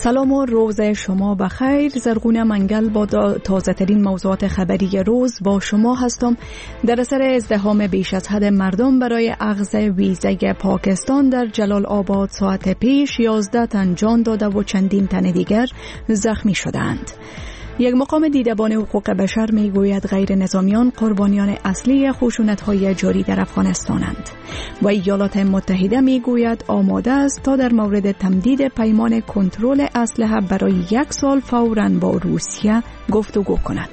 سلام و روز شما بخیر. زرغونه منگل با تازه ترین موضوعات خبری روز با شما هستم. در اثر ازدحام بیش از حد مردم برای اخذ ویزای پاکستان در جلال آباد ساعت پیش 11 تن جان داده و چندین تن دیگر زخمی شدند. یک مقام دیدبان حقوق بشر میگوید غیر نظامیان قربانیان اصلی خشونت‌های جاری در افغانستانند و ایالات متحده میگوید آماده است تا در مورد تمدید پیمان کنترل اسلحه برای 1 سال فوراً با روسیه گفتگو کند.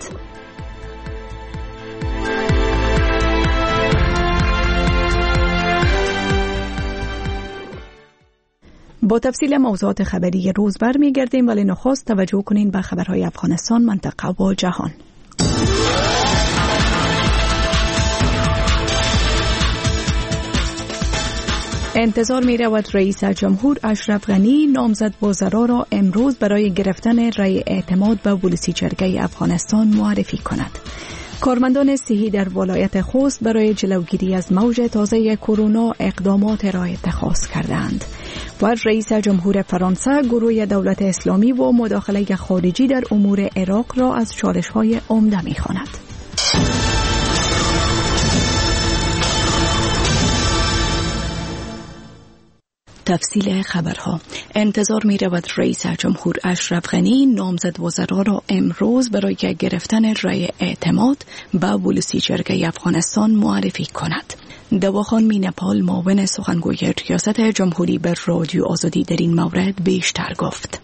با تفصیل موضوعات خبری روز برمیگردیم، ولی نخست توجه کنین به خبرهای افغانستان، منطقه و جهان. انتظار می رود رئیس جمهور اشرف غنی نامزد وزرا را امروز برای گرفتن رأی اعتماد به ولسی جرگه افغانستان معرفی کند. کارمندان صحی در ولایت خوست برای جلوگیری از موج تازه کرونا اقدامات را اتخاذ کردند. و رئیس جمهور فرانسه گروه دولت اسلامی و مداخله خارجی در امور عراق را از چالش‌های عمده می‌خواند. تفصیل خبرها. انتظار می رود رئیس جمهور اشرف غنی نامزد وزرا را امروز برای گرفتن رأی اعتماد به ولسی جرگه افغانستان معرفی کند. دواخان مینپال معاون سخنگوی ریاست جمهوری به رادیو آزادی در این مورد بیشتر گفت.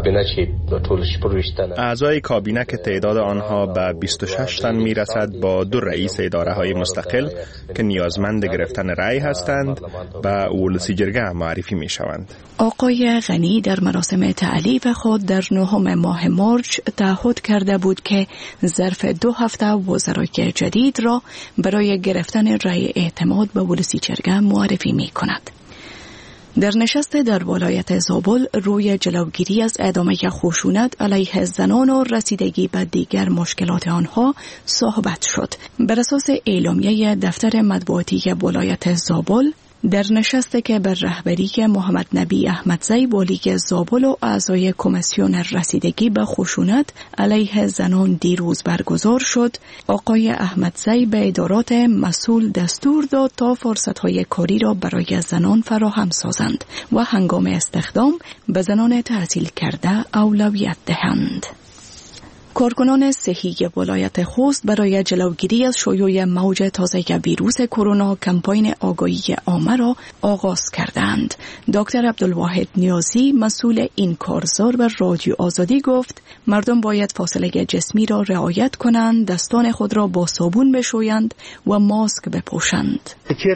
اعضای کابینه که تعداد آنها به 26 تن میرسد با 2 رئیس اداره های مستقل که نیازمند گرفتن رأی هستند به ولسی جرگه معرفی می شوند. آقای غنی در مراسم تعلیف خود در 9 ماه مارچ تعهد کرده بود که ظرف 2 هفته وزرای جدید را برای گرفتن رأی اعتماد به ولسی جرگه معرفی می کند. در نشست در ولایت زابل روی جلوگیری از ادامه خشونت علیه زنان و رسیدگی به دیگر مشکلات آنها صحبت شد. بر اساس اعلامیه دفتر مطبوعاتی ولایت زابل، در نشستی که بر رهبری محمد نبی احمدزی والی زابل و اعضای کمیسیون رسیدگی به خشونت علیه زنان دیروز برگزار شد، آقای احمدزی به ادارات مسئول دستور داد تا فرصت‌های کاری را برای زنان فراهم سازند و هنگام استخدام به زنان تحصیل کرده اولویت دهند. کارکنان صحی ولایت خوست برای جلوگیری از شیوع موج تازه ویروس کرونا کمپاین آگاهی عامه را آغاز کردند. دکتر عبدالواحد نیازی مسئول این کارزار به رادیو آزادی گفت مردم باید فاصله جسمی را رعایت کنند، دستان خود را با صابون بشویند و ماسک بپوشند.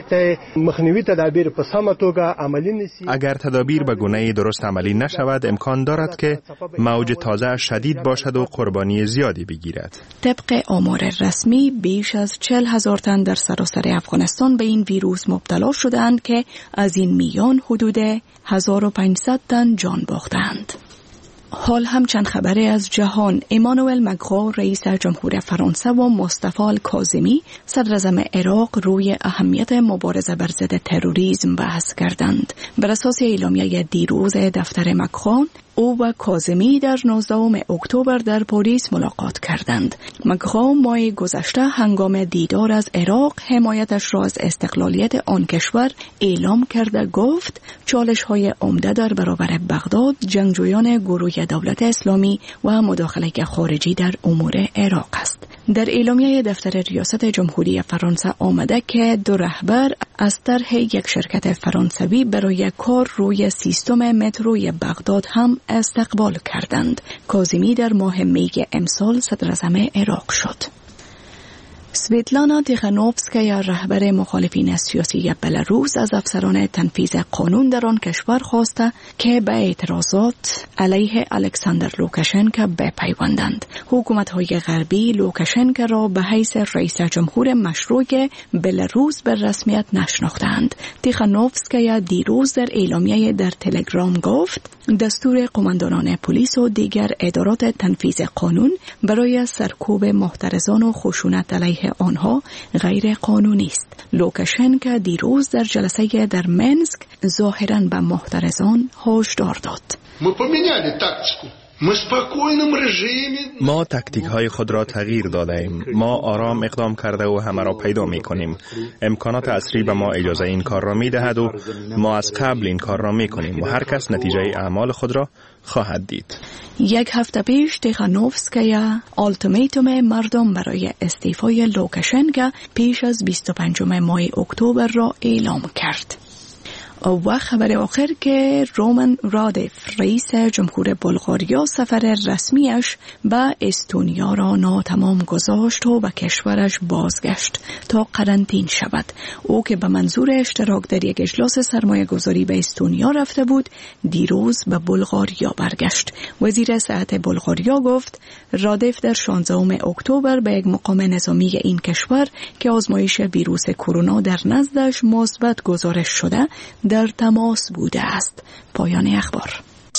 اگر تدابیر به گونه درست عملی نشود امکان دارد که موج تازه شدید باشد و قربانی زیادی بگیرد. طبق آمار رسمی بیش از 40,000 تن در سراسر افغانستان به این ویروس مبتلا شدند که از این میان حدود 1500 تن جان باختند. حال هم چند خبری از جهان. ایمانوئل مکرون رئیس جمهور فرانسه و مصطفی الکاظمی صدر اعظم عراق روی اهمیت مبارزه بر ضد تروریسم بحث کردند. بر اساس اعلامیه دیروز دفتر مکرون، او و کاظمی در 19 اکتبر در پاریس ملاقات کردند. مکرون ماه گذشته هنگام دیدار از عراق حمایتش را از استقلالیت آن کشور اعلام کرده گفت چالش‌های عمده در برابر بغداد جنگجویان گروه دولت اسلامی و مداخله خارجی در امور عراق است. در اعلامیه دفتر ریاست جمهوری فرانسه آمده که 2 رهبر از طرح یک شرکت فرانسوی برای کار روی سیستم متروی بغداد هم استقبال کردند. کاظمی در ماه می امسال صدر اعظم عراق شد. سویتلانا تیخانوفسکایا رهبر مخالفین سیاسی بلاروس از افسران تنفیذ قانون در آن کشور خواسته که به اعتراضات علیه الکساندر لوکاشنکو بپیوندند. حکومت‌های غربی لوکاشنکو را به حیث رئیس جمهور مشروع بلاروس به رسمیت نشناختند. تیخانوفسکایا دیروز در اعلامیه در تلگرام گفت دستور قماندانان پلیس و دیگر ادارات تنفیذ قانون برای سرکوب محترزان و خشونت علیه علیه آنها غیر قانونی است. لوکاشنکو دیروز در جلسه در منسک ظاهراً به محترزان هشدار داد. ما تکتیک های خود را تغییر داده ایم. ما آرام اقدام کرده و همه را پیدا می کنیم. امکانات عصری به ما اجازه این کار را می دهد و ما از قبل این کار را می کنیم و هر کس نتیجه اعمال خود را خواهد دید. یک هفته پیش تیخانوفسکیا التیماتوم مردم برای استعفای لوکاشنکو پیش از 25 ماه اکتبر را اعلام کرد. و خبر آخر که رومان رادف رئیس جمهور بلغاریا سفر رسمیش به استونیا را ناتمام گذاشت و به کشورش بازگشت تا قرنطین شود. او که به منظور اشتراک در یک اجلاس سرمایه گذاری به استونیا رفته بود دیروز به بلغاریا برگشت. وزیر صحت بلغاریا گفت رادف در 16 اکتبر به یک مقام نظامی این کشور که آزمایش ویروس کرونا در نزدش مثبت گزارش شده در تماس بوده است. پایان اخبار.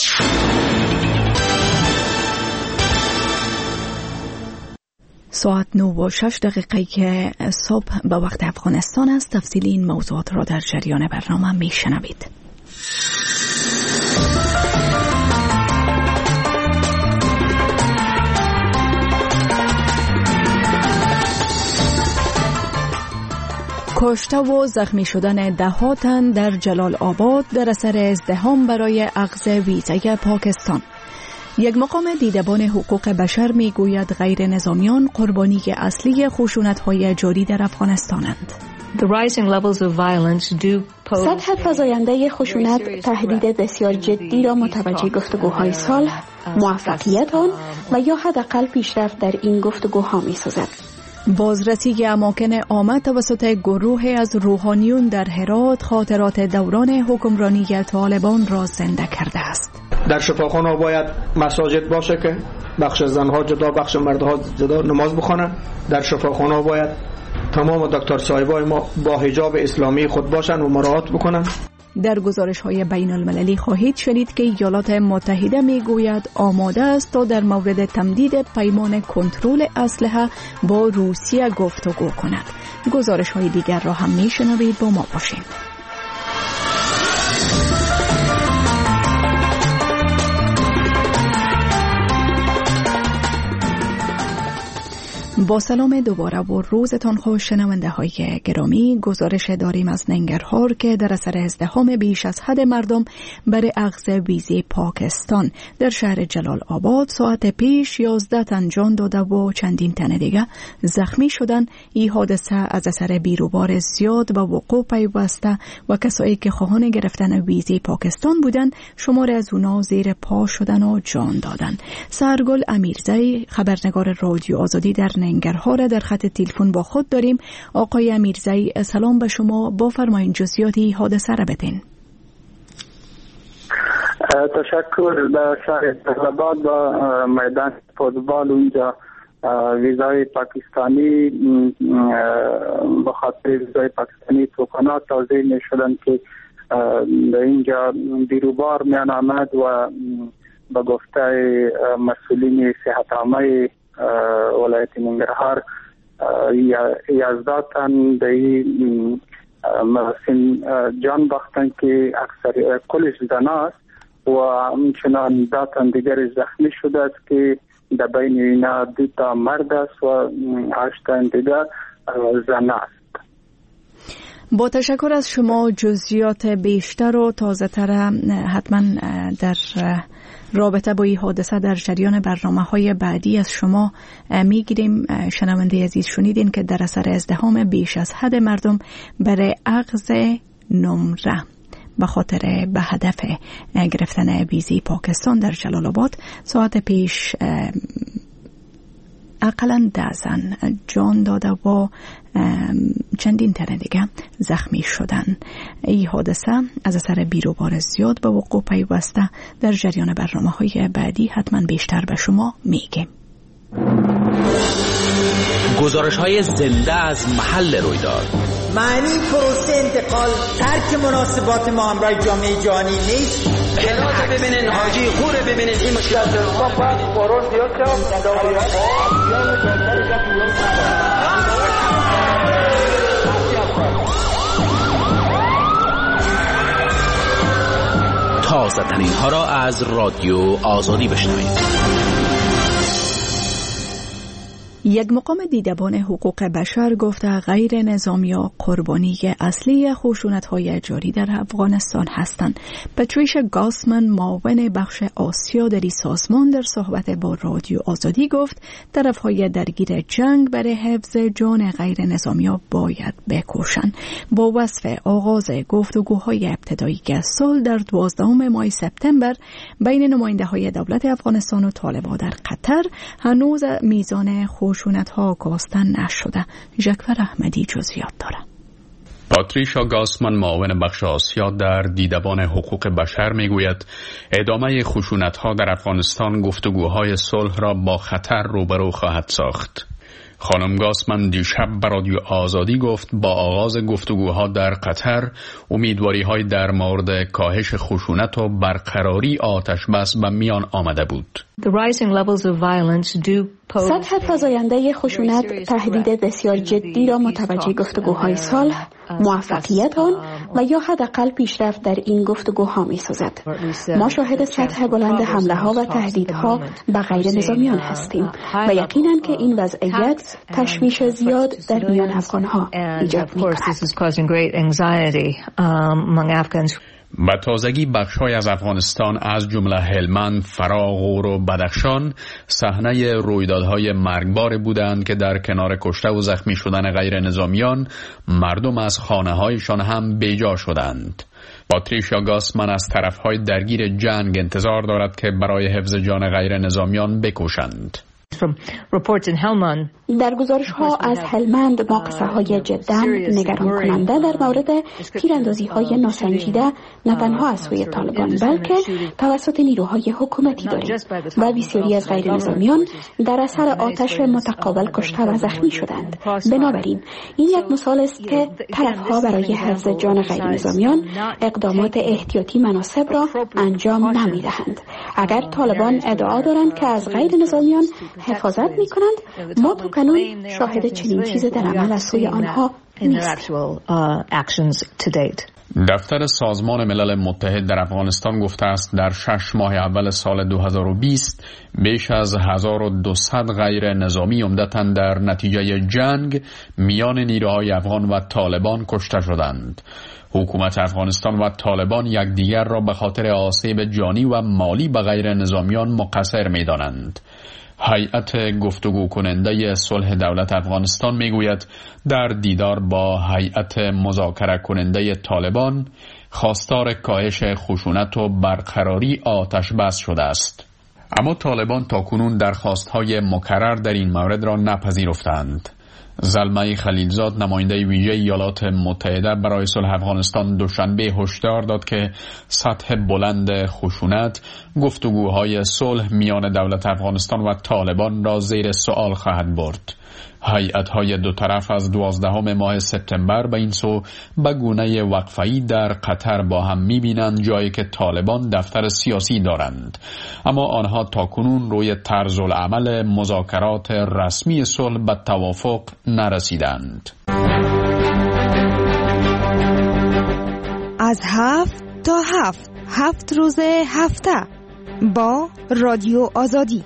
ساعت 9:06 صبح به وقت افغانستان است. تفصیل این موضوعات را در جریان برنامه میشنوید. کشته و زخمی شدن ده‌ها تن در جلال آباد در اثر ازدحام برای اخذ ویزای پاکستان. یک مقام دیدبان حقوق بشر میگوید غیر نظامیان قربانی اصلی خشونت‌های جاری در افغانستانند. سطح فزاینده خشونت تهدید بسیار جدی را متوجه گفتگوهای صلح، موفقیت آن و یا حداقل پیشرفت در این گفتگوها می‌سازد. بازرسی اماکن آمد توسط گروه از روحانیون در هرات خاطرات دوران حکمرانی طالبان را زنده کرده است. در شفاخانه باید مساجد باشه که بخش زنها جدا بخش مردها جدا نماز بخونن. در شفاخانه باید تمام دکتر صاحبای ما با حجاب اسلامی خود باشن و مراعات بکنن. در گزارش‌های بین المللی خواهید شنید که ایالات متحده میگوید آماده است تا در مورد تمدید پیمان کنترل اسلحه با روسیه گفتگو کند. گزارش‌های دیگر را هم میشنوید، با ما باشید. با سلام دوباره و روزتان خوش شنونده های گرامی. گزارش داریم از ننگرهار که در اثر ازدحام بیش از حد مردم برای اخذ ویزای پاکستان در شهر جلال آباد ساعت پیش 11 تن جان داده و چندین تن دیگه زخمی شدن. این حادثه از اثر بیروبار زیاد به وقوع پیوسته و کسایی که خواهان گرفتن ویزای پاکستان بودند شمار از اونا زیر پا شدن و جان دادن. سرگل امیرزی خبرنگار رادیو آزادی در ننگرهار در خط تلفن با خود داریم. آقای امیرزی سلام به شما، بفرمایید جزئیاتی حادثه را بگین. تشکر. در شهر طلبات و میدان فوتبال اونجا ویزای پاکستانی به خاطر ویزای پاکستانی توکانات توزیع می شدن که در اینجا بیروبار میان آمد و به گفته مسئولین صحت عامه ولایت ننگرهار 11 تن در این مراسم جان باختن که اکثر کلش زناست و همچنان 10 تن دیگر زخمی شده است که در بین اینا 2 تا مرد است و 8 تن دیگر زن است. با تشکر از شما. جزئیات بیشتر و تازه تر حتما در رابطه با این حادثه در جریان برنامه‌های بعدی از شما میگیریم. شنونده عزیز شنیدین که در اثر ازدحام بیش از حد مردم برای اخذ نمره به خاطر به هدف گرفتن ویزای پاکستان در جلال آباد ساعت پیش اقلاً 10 زن جان داده و چندین تن دیگه زخمی شدن. این حادثه از اثر بیروبار زیاد به وقوع پیوسته. در جریان برنامه‌های بعدی حتما بیشتر به شما میگیم. گزارش‌های زنده از محل رویداد. معنی پروسه انتقال ترک مناسبات ما همراه جامعه جهانی نیست. خدمات ببینین، حاجی خوره ببینین، این مشکلات تازه ترین ها را از رادیو آزادی بشنوید. یک مقام دیدبان حقوق بشر گفته غیر نظامی‌ها قربانی اصلی خشونت‌های جاری در افغانستان هستند. پاتریشا گاسمن معاون بخش آسیا در این سازمان در صحبت با رادیو آزادی گفت طرف‌های درگیر جنگ برای حفظ جان غیر نظامی‌ها باید بکوشند. با وصف آغاز گفتگوهای ابتدایی سال در 12 ماه سپتامبر بین نماینده‌های دولت افغانستان و طالبان در قطر هنوز میزان خشونت‌ها کاستن نشده. جعفر احمدی جزئیات دارد. پاتریشا گاسمن معاون بخش آسیا در دیدبان حقوق بشر میگوید ادامه خشونت‌ها در افغانستان گفتگوهای صلح را با خطر روبرو خواهد ساخت. خانم گاسمن دیشب به رادیو آزادی گفت با آغاز گفتگوها در قطر امیدواری‌های در مورد کاهش خشونت و برقراری آتش بس به میان آمده بود. سطح فزاینده خشونت تهدید بسیار جدی را متوجه گفتگوهای صلح، موفقیت آن و یا حداقل پیشرفت در این گفتگوها می‌سازد. ما شاهد سطح بلند حمله‌ها و تهدیدها به غیر نظامیان هستیم و یقیناً که این وضعیت تشویش زیاد در میان افغان‌ها ایجاد می‌کند. به تازگی بخش‌های از افغانستان از جمله هلمند، فرا، غور و بدخشان صحنه رویدادهای مرگبار بودند که در کنار کشته و زخمی شدن غیر نظامیان مردم از خانه‌هایشان هم بیجا شدند. پاتریشا گاسمن از طرف‌های درگیر جنگ انتظار دارد که برای حفظ جان غیر نظامیان بکوشند. در گزارش‌ها از هلمند ما قصه‌های جدا نگران کننده در مورد تیراندازی‌های ناسنجیده نه تنها از سوی طالبان بلکه توسط نیروهای حکومتی داریم و بسیاری از غیر نظامیان در اثر آتش متقابل کشته و زخمی شدند. بنابراین این یک مثال است که طرف‌ها برای حفظ جان غیر نظامیان اقدامات احتیاطی مناسب را انجام نمی‌دهند. اگر طالبان ادعا دارند که از غیر نظامیان حفاظت می‌کنند، ما تو قانون شاهد چنین چیز در عمل از سوی آنها نیستیم. دفتر سازمان ملل متحد در افغانستان گفته است در 6 ماه اول سال 2020 بیش از 1200 غیر نظامی عمدتاً در نتیجه جنگ میان نیروهای افغان و طالبان کشته شدند. حکومت افغانستان و طالبان یکدیگر را به خاطر آسیب جانی و مالی به غیر نظامیان مقصر می‌دانند. هیئت گفتگو کننده صلح دولت افغانستان میگوید در دیدار با هیئت مذاکره کننده طالبان خواستار کاهش خشونت و برقراری آتش بس شده است. اما طالبان تاکنون درخواست‌های مکرر در این مورد را نپذیرفتند. زلمه خلیلزاد نماینده ویژه ایالات متحده برای صلح افغانستان دوشنبه هشدار داد که سطح بلند خشونت گفتگوهای صلح میان دولت افغانستان و طالبان را زیر سوال خواهد برد. هیئت‌های دو طرف از 12 ماه سپتامبر به این سو به گونه وقفه‌ای در قطر با هم می‌بینند، جایی که طالبان دفتر سیاسی دارند، اما آنها تاکنون روی طرز العمل مذاکرات رسمی صلح به توافق نرسیدند. از 7 تا 7 روز هفته با رادیو آزادی.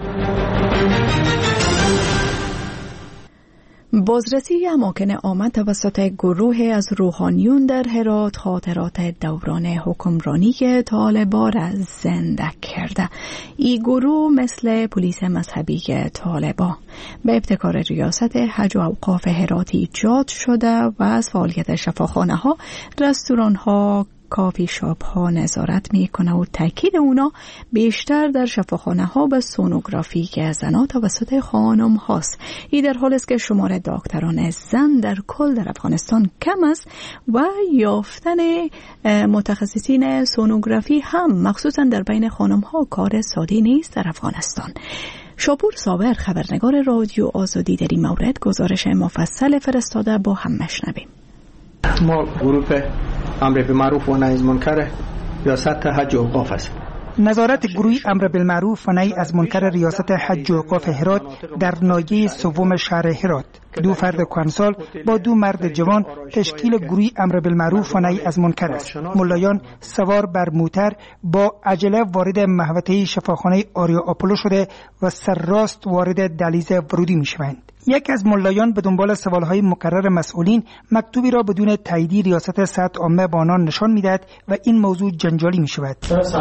بازرسی اماکن آمد توسط گروه از روحانیون در هرات خاطرات دوران حکمرانی طالبان را زنده کرده. این گروه مثل پلیس مذهبی طالبان به ابتکار ریاست حج و اوقاف هرات ایجاد شده و از فعالیت شفاخانه ها، رستوران ها، کافی شاپ ها نظارت میکنه و تاکید اونا بیشتر در شفاخانه ها به سونوگرافی که زنها توسط خانم هاست. این در حال است که شمار دکتران زن در کل در افغانستان کم است و یافتن متخصصین سونوگرافی هم مخصوصا در بین خانم ها کار ساده نیست در افغانستان. شاپور صابر خبرنگار رادیو آزادی در این مورد گزارش مفصل فرستاده، با هم مشنویم. ما گروه امر به معروف و نهی از منکر ریاست حج و اوقاف است. نظارت گروه امر بالمعروف و نهی از منکر ریاست حج و اوقاف هرات در ناحیه سوم شهر هرات، 2 فرد کهنسال با 2 مرد جوان تشکیل گروه امر بالمعروف و نهی از منکر است. ملایان سوار بر موتر با عجله وارد محوطه شفاخانه آریا آپولو شده و سرراست وارد دهلیز ورودی میشوند. یک از ملایان به دنبال سوالهای مکرر مسئولین مکتوبی را بدون تایید ریاست صحت عامه به آنان نشان میدهد و این موضوع جنجالی می شود.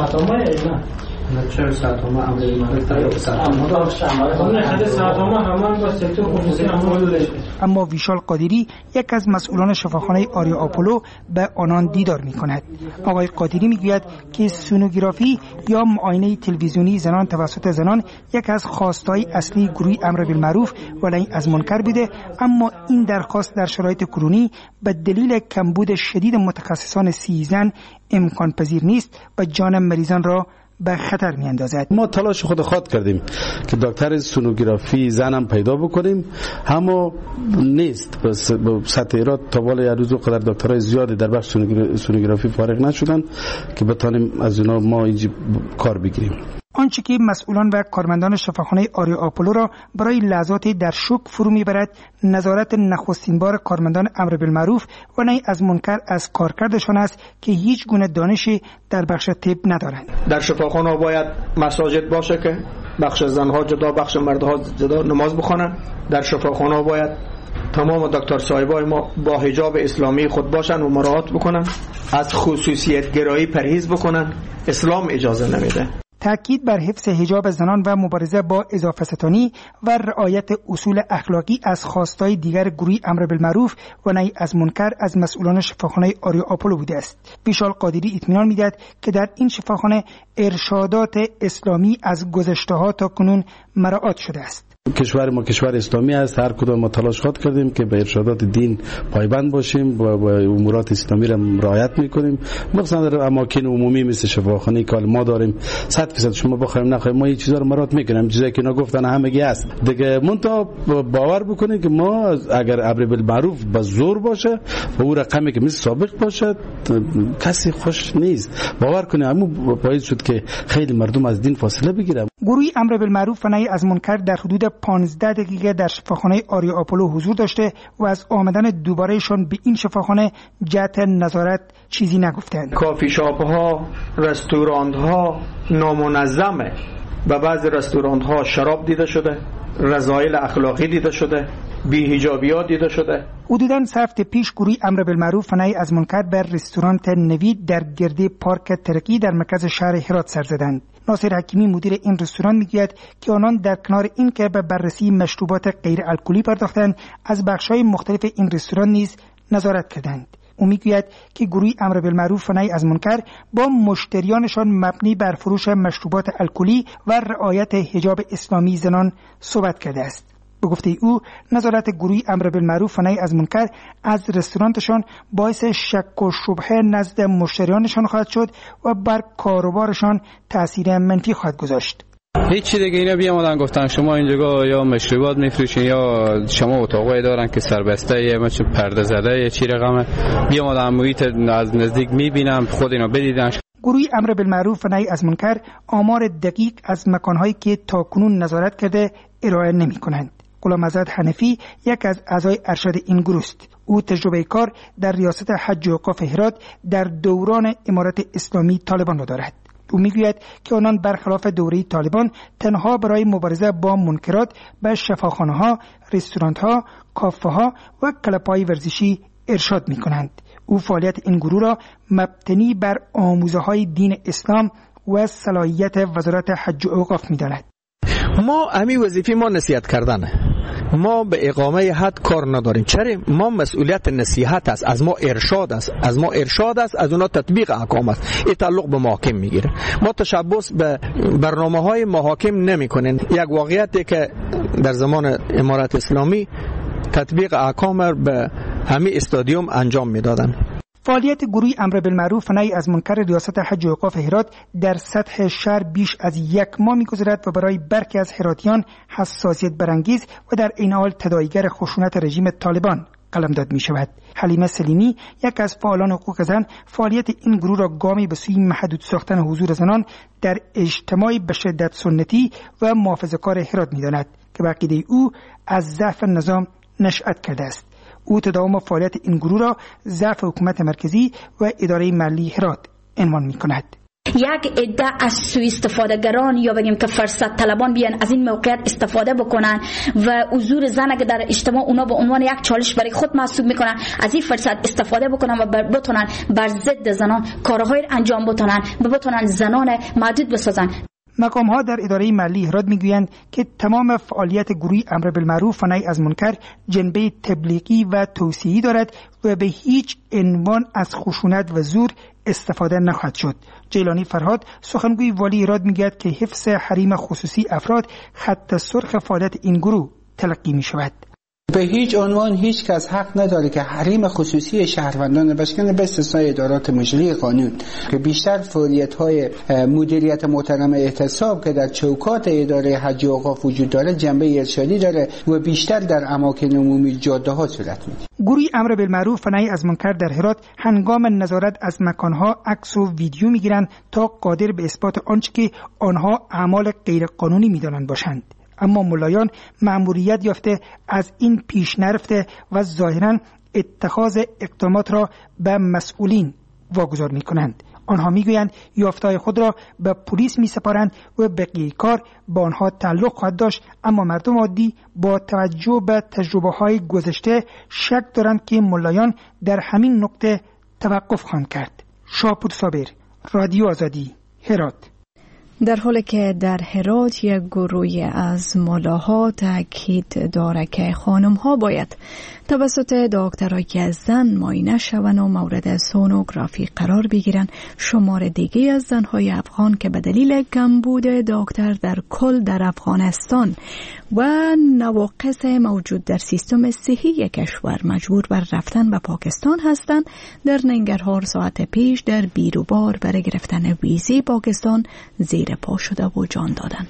اما ویشال قادری، یک از مسئولان شفاخانه آریا آپولو، به آنان دیدار می کند. آقای قادری می گوید که سونوگرافی یا معاینه تلویزیونی زنان توسط زنان یک از خواستهای اصلی گروه امر بالمعروف و نهی از منکر بوده، اما این درخواست در شرایط کرونی به دلیل کمبود شدید متخصصان زن امکان پذیر نیست و جان مریضان را به خطر می اندازد. ما تلاش خود کردیم که دکتر سونوگرافی زنم پیدا بکنیم، اما نیست. بس سطح ایراد تا بالا روز قدر دکترای زیادی در بخش سونوگرافی فارغ نشدن که بتانیم از اونا ما اینجا کار بگیریم. آنچه که مسئولان و کارمندان شفاخانه آریا آپولو را برای لحظاتی در شوک فرو میبرد، نظارت نخستین بار کارمندان امر بالمعروف و نهی از منکر از کارکردشان است که هیچ گونه دانشی در بخش طب ندارند. در شفاخانه باید مساجد باشه که بخش زنها جدا بخش مردها جدا نماز بخونن. در شفاخانه باید تمام دکتر صاحبای ما با حجاب اسلامی خود باشن و مراعات بکنن، از خصوصیت گرایی پرهیز بکنن. اسلام اجازه نمیده. تأکید بر حفظ حجاب زنان و مبارزه با اضافه ستانی و رعایت اصول اخلاقی از خواستهای دیگر گروه امر بالمعروف و نهی از منکر از مسئولان شفاخانه آریا آپولو بوده است. ویشال قادری اطمینان می‌دهد که در این شفاخانه ارشادات اسلامی از گذشته‌ها تا کنون مراعات شده است. کشور ما کشور اسلامی است، هر کدام ما تلاش کردیم که به ارشادات دین پایبند باشیم و امورات اسلامی را رعایت میکنیم. مثلا در اماکن عمومی مثل شفاخانه که ما داریم 100% شما بخوایم نخوایم ما این چیزا رو مراعات میکنیم. چیزایی که اینا گفتن همگی است دیگه. منتها باور بکنید که ما اگر امر بالمعروف با زور باشه و او رقمی که مثل سابق باشه کسی خوش نیست. باور کنید اما باعث شد که خیلی مردم از دین فاصله بگیرن. گروه امر بالمعروف و نهی از منکر در حدود 15 دقیقه در شفاخانه آریا آپولو حضور داشته و از آمدن دوبارهشان به این شفاخانه جهت نظارت چیزی نگفتند. کافی شاپ ها، رستوران ها نامنظمه. و بعضی رستوران ها شراب دیده شده، رذایل اخلاقی دیده شده، بی‌حجابی‌ها دیده شده. حدوداً 3 هفته پیش گروه امر بالمعروف و نهی از منکر بر رستوران نوید در گرده پارک ترقی در مرکز شهر هرات سر زدند. ناصر حکیمی مدیر این رستوران میگوید که آنان در کنار این که به بررسی مشروبات غیر الکلی پرداختند، از بخش‌های مختلف این رستوران نیز نظارت کردند. او میگوید که گروه امر بالمعروف و نهی از منکر با مشتریانشان مبنی بر فروش مشروبات الکلی و رعایت حجاب اسلامی زنان صحبت کرده است. به گفته او نظارت گروه امر بالمعروف و نهی از منکر از رستورانشان باعث شک و شبهه نزد مشتریانشان خواهد شد و بر کاروبارشان تأثیر منفی خواهد گذاشت. هیچی دیگه اینا بیامدن گفتن شما اینجا یا مشروبات میفروشین یا شما اتاقایی دارن که سربسته یا مثل پرده زده یا چی رقمه، بیامدن محیط از نزدیک میبینم خود اینا بدیدن. گروه امر بالمعروف و نهی از منکر آمار دقیق از مکانهایی که تاکنون نظارت کرده ارائه نمی‌کنند. غلام آزاد حنفی یک از اعضای ارشد این گروه است. او تجربه کار در ریاست حج و اوقاف هرات در دوران امارت اسلامی طالبان را دارد. او میگوید که آنان برخلاف دوره طالبان تنها برای مبارزه با منکرات به شفاخانه‌ها، رستوران‌ها، کافه‌ها و کلب‌های ورزشی ارشاد می‌کنند. او فعالیت این گروه را مبتنی بر آموزه‌های دین اسلام و صلاحیت وزارت حج و اوقاف می‌داند. ما همین وظیفه ما نصیحت کردنه. ما به اقامه حد کار نداریم. چرا؟ ما مسئولیت نصیحت است، از ما ارشاد است، از اونا تطبیق احکام است. این تعلق به محاکم میگیره. ما تشبث به برنامه‌های محاکم نمی‌کنیم. یک واقعیتی که در زمان امارت اسلامی تطبیق احکام به همین استادیوم انجام میدادن. فعالیت گروه امر بالمعروف و نهی از منکر ریاست حج و اوقاف هرات در سطح شهر بیش از 1 ماه می‌گذرد و برای برخی از هراتیان حساسیت برانگیز و در این حال تداعیگر خشونت رژیم طالبان قلمداد می شود. حلیمه سلیمی، یک از فعالان حقوق زن، فعالیت این گروه را گامی به سوی محدود ساختن حضور زنان در اجتماعی به شدت سنتی و محافظه‌کار هرات می داند که به عقیده او از ضعف نظام نشأت کرده است. او تداوم فعالیت این گروه را ضعف حکومت مرکزی و اداره محلی هرات عنوان می کند. یک عده از سوء استفادهگران یا بگیم که فرصت طلبان بیان از این موقعیت استفاده بکنن و حضور زن که در اجتماع اونا به عنوان یک چالش برای خود محسوب میکنن، از این فرصت استفاده بکنن و بتونن بر ضد زنان کارهای انجام بتونن زنان محدود بسازن. مقام‌ها در اداره محلی هرات میگویند که تمام فعالیت گروه امر بالمعروف و نهی از منکر جنبه تبلیغی و توصیه‌ای دارد و به هیچ عنوان از خشونت و زور استفاده نخواهد شد. جیلانی فرهاد، سخنگوی والی هرات، میگوید که حفظ حریم خصوصی افراد خط سرخ فعالیت این گروه تلقی می شود. به هیچ عنوان هیچ کس حق نداره که حریم خصوصی شهروندان بشکنه به استثنای ادارات مجری قانون که بیشتر فعالیت‌های مدیریت محترم احتساب که در چوکات اداره حج و اوقاف وجود داره جنبه ارشادی داره و بیشتر در اماکن عمومی جاده‌ها صورت می‌گیره. گروه امر بالمعروف و نهی از منکر در هرات هنگام نظارت از مکان‌ها عکس و ویدیو می‌گیرند تا قادر به اثبات آنچه که آنها اعمال غیرقانونی می‌دانند باشند. اما ملایان مأموریت یافته از این پیش نرفته و ظاهراً اتخاذ اقدامات را به مسئولین واگذار می کنند. آنها می گویند یافته‌های خود را به پلیس می سپارند و بقیه کار با آنها تعلق خواهد داشت، اما مردم عادی با توجه به تجربه های گذشته شک دارند که ملایان در همین نقطه توقف خواهند کرد. شاپور صابر، رادیو آزادی، هرات. در حالی که در هرات یک گروه از ملاها تاکید داره که خانم‌ها باید توسط دکترای زن معاینه شوند و مورد سونوگرافی قرار بگیرند، شمار دیگه از زن‌های افغان که به دلیل کمبود دکتر در کل در افغانستان و نواقص موجود در سیستم صحی کشور مجبور بر رفتن به پاکستان هستند، در ننگرهار ساعت پیش در بیروبار برای گرفتن ویزی پاکستان زیر پا شده و جان دادن.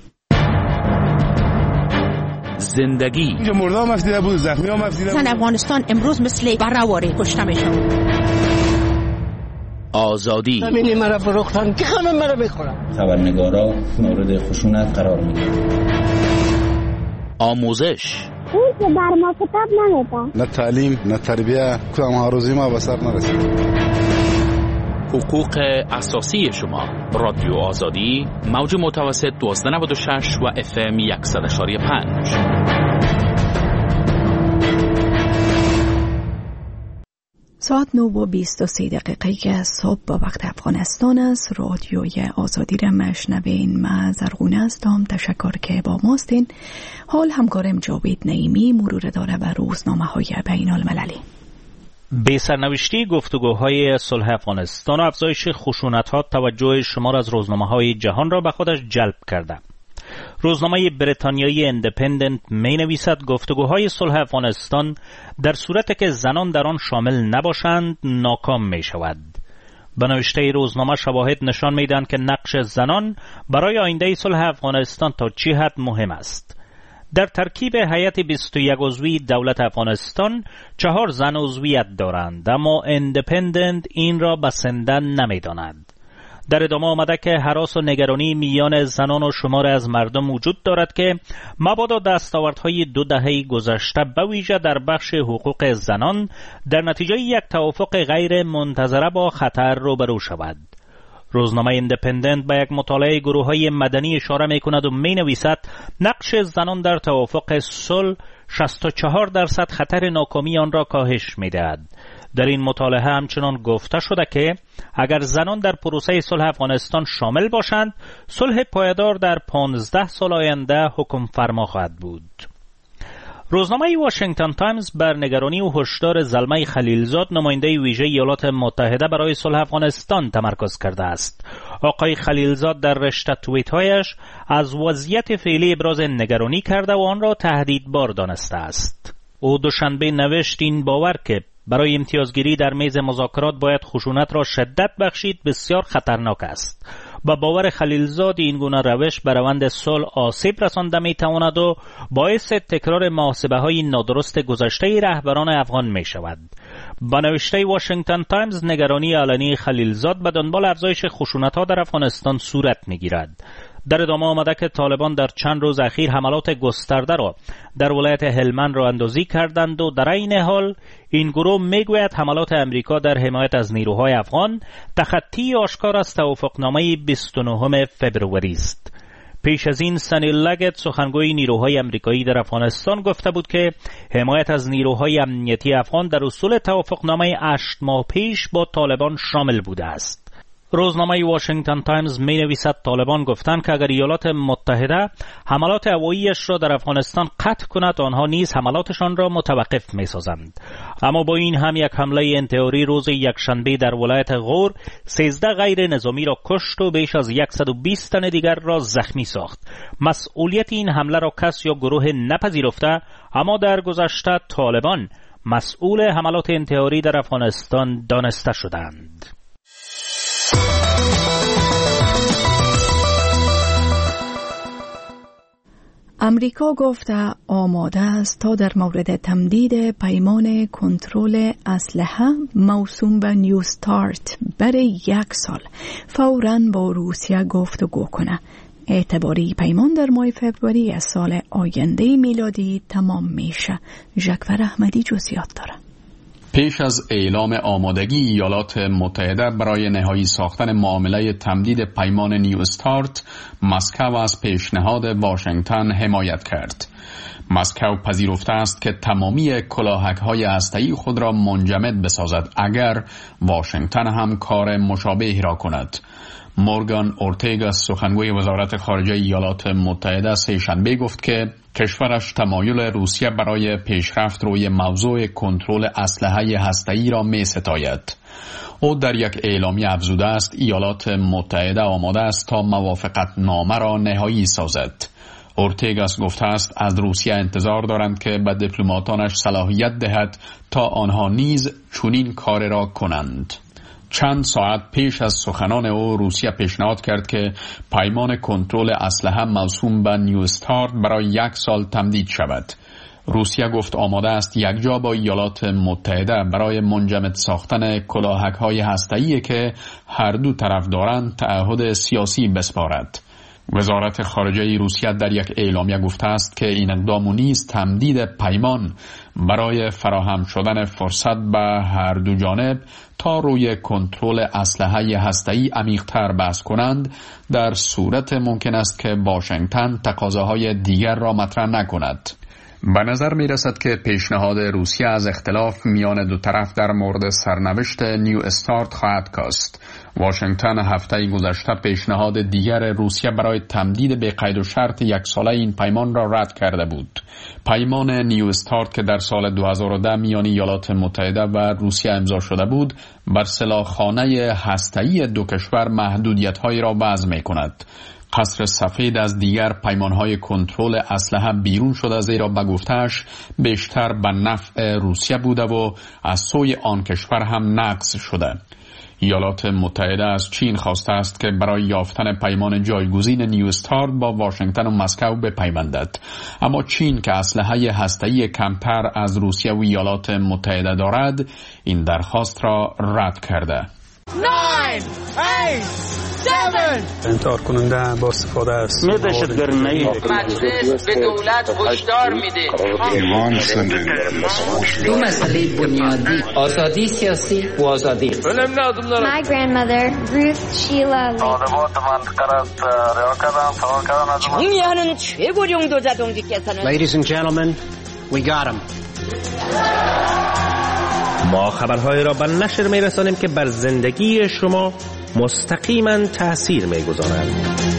زندگی اینجا مرده هم افدیده بود، زخمی هم افدیده بود. افغانستان امروز مثل برهواری کشته میشم. آزادی همینی مرا فروختن که همه مرا بخورن. خبرنگارا مورد خشونت قرار میگیرن. آموزش اون که بر ما کتاب نمیده، نه تعلیم نه تربیه، کدام آرزوی ما به سر نرسید. حقوق اساسی شما. رادیو آزادی، موج متوسط 1296 و FM 100.5. ساعت 9:23 که صبح با وقت افغانستان است. رادیوی آزادی را مشنوین. من زرغونه هستم. تشکر که با ماستین. حال همکارم جاوید نعیمی مرور داره بر روزنامه‌های بین المللی. به سرنوشتی گفتگوهای صلح افغانستان و افزایش خشونت‌ها توجه شمار از روزنامه‌های جهان را به خودش جلب کرده. روزنامه بریتانیایی اندپندنت می‌نویسد گفتگوهای صلح افغانستان در صورتی که زنان در آن شامل نباشند ناکام می‌شود. به نوشته روزنامه شواهد نشان می‌دهند که نقش زنان برای آینده صلح افغانستان تا چه حد مهم است. در ترکیب هیئت 21 عضوی دولت افغانستان 4 زن عضویت دارند، اما اندپندنت این را بسنده نمی‌داند. در ادامه آمده که هراس و نگرانی میان زنان و شمار از مردم وجود دارد که مبادا دستاوردهای 2 دهه گذشته به ویژه در بخش حقوق زنان در نتیجه یک توافق غیر منتظره با خطر روبرو شود. روزنامه اندپندنت به یک مطالعه گروه‌های مدنی اشاره می‌کند و می‌نویسد نقش زنان در توافق صلح 64% خطر ناکامی آن را کاهش می‌دهد. در این مطالعه همچنان گفته شده که اگر زنان در پروسه صلح افغانستان شامل باشند، صلح پایدار در 15 سال آینده حکم فرما خواهد بود. روزنامه واشنگتن تایمز بر نگرانی و هشدار زلمه خلیلزاد نماینده ویژه ایالات متحده برای صلح افغانستان تمرکز کرده است. آقای خلیلزاد در رشته توییت‌هایش از وضعیت فعلی ابراز نگرانی کرده و آن را تهدیدبار دانسته است. او دوشنبه نوشت این باور که برای امتیازگیری در میز مذاکرات باید خشونت را شدت بخشید بسیار خطرناک است. با باور خلیلزاد این گونه روش به روند صلح آسیب رسانده میتواند و باعث تکرار محاسبه‌های نادرست گذشته رهبران افغان میشود. با نوشته واشنگتن تایمز نگرانی علنی خلیلزاد به دنبال افزایش خشونت‌ها در افغانستان صورت میگیرد. در ادامه آمده که طالبان در چند روز اخیر حملات گسترده را در ولایت هلمند راه اندازی کردند و در این حال این گروه میگوید حملات امریکا در حمایت از نیروهای افغان تخطی آشکار از توافقنامه 29 فبروری است. پیش از این سنی لگت سخنگوی نیروهای امریکایی در افغانستان گفته بود که حمایت از نیروهای امنیتی افغان در اصول توافقنامه 8 ماه پیش با طالبان شامل بوده است. روزنامه واشنگتن تایمز می نویسد طالبان گفتند که اگر ایالات متحده حملات هواییش را در افغانستان قطع کند آنها نیز حملاتشان را متوقف می سازند. اما با این هم یک حمله انتحاری روز یکشنبه در ولایت غور 13 غیر نظامی را کشت و بیش از 120 تن دیگر را زخمی ساخت. مسئولیت این حمله را کس یا گروه نپذیرفته، اما در گذشته طالبان مسئول حملات انتحاری در افغانستان دانسته شدند. امریکا گفته آماده است تا در مورد تمدید پیمان کنترل اسلحه موسوم به نیو استارت برای 1 سال فوراً با روسیه گفتگو کنه. اعتباری پیمان در ماه فبروری از سال آینده میلادی تمام میشه. ژکفر احمدی جزئیات داره. پیش از اعلام آمادگی ایالات متحده برای نهایی ساختن معامله تمدید پیمان نیو استارت، مسکو از پیشنهاد واشنگتن حمایت کرد. مسکو پذیرفته است که تمامی کلاهک‌های هسته‌ای خود را منجمد بسازد اگر واشنگتن هم کار مشابهی را کند. مورگان اورتگا سخنگوی وزارت خارجه ایالات متحده سه‌شنبه گفت که کشورش تمایل روسیه برای پیشرفت روی موضوع کنترل اسلحه هسته‌ای را می‌ستاید. او در یک اعلامیه افزوده است ایالات متحده آماده است تا موافقت نامه را نهایی سازد. اورتگاس گفته است از روسیه انتظار دارند که به دیپلماتانش صلاحیت دهد تا آنها نیز چنین کار را کنند. چند ساعت پیش از سخنان او روسیه پیشنهاد کرد که پیمان کنترل اسلحه موسوم به نیو استارت برای 1 سال تمدید شود. روسیه گفت آماده است یکجا با ایالات متحده برای منجمد ساختن کلاهک‌های هسته‌ای که هر دو طرف دارند تعهد سیاسی بسپارد. وزارت خارجه روسیه در یک اعلامیه گفته است که این اقدام نیز تمدید پیمان برای فراهم شدن فرصت به هر دو جانب تا روی کنترل اسلحه هسته‌ای عمیق‌تر بحث کنند در صورت ممکن است که واشنگتن تقاضاهای دیگر را مطرح نکند. به نظر می رسد که پیشنهاد روسیه از اختلاف میان دو طرف در مورد سرنوشت نیو استارت خواهد کاست. واشنگتن هفته گذشته پیشنهاد دیگر روسیه برای تمدید به قید و شرط 1 ساله این پیمان را رد کرده بود. پیمان نیو استارت که در سال 2010 میان ایالات متحده و روسیه امضا شده بود، بر سلاحخانه هسته‌ای دو کشور محدودیت‌هایی را وضع می‌کند. قصر سفید از دیگر پیمانهای کنترل اسلحه بیرون شده زیرا به گفته‌اش بیشتر به نفع روسیه بوده و از سوی آن کشور هم نقض شده. ایالات متحده از چین خواسته است که برای یافتن پیمان جایگزین نیو استارت با واشنگتن و مسکو بپیوندد، اما چین که اسلحه هسته‌ای کمتر از روسیه و ایالات متحده دارد این درخواست را رد کرده. 9 8 7 انکار کننده با استفاده است. دهشتگرانه مجلس به دولت هشدار میده. دو مسئله بنیادی، آزادی سیاسی و آزادی. My grandmother Ruth Sheila 정의하는 최고령도 자동직께서는 Ladies and gentlemen, we got him. ما خبرهای را به نشر می‌رسانیم که بر زندگی شما مستقیما تأثیر می‌گذارند.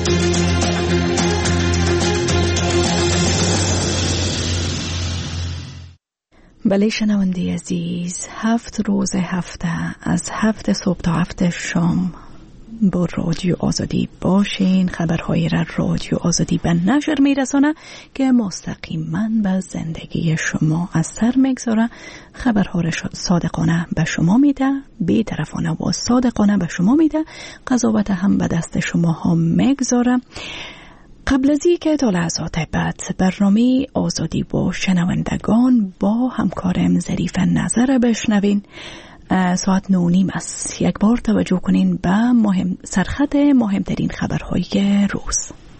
بله شنونده عزیز، 7 روز هفته از 7 صبح تا 7 شام با رادیو آزادی باشین. خبرهای را رادیو آزادی به نشر میرسانه که مستقیما به زندگی شما اثر میگذاره. خبرها را صادقانه به شما میده، بی‌طرفانه و صادقانه به شما میده، قضاوت هم به دست شما ها میگذاره. قبل از اینکه تا لحظات بعد برنامه آزادی با شنوندگان با همکارم ظریف نظر بشنوین، ساعت 9:30 است. یک بار توجه کنین به سرخط مهمترین خبرهای روز.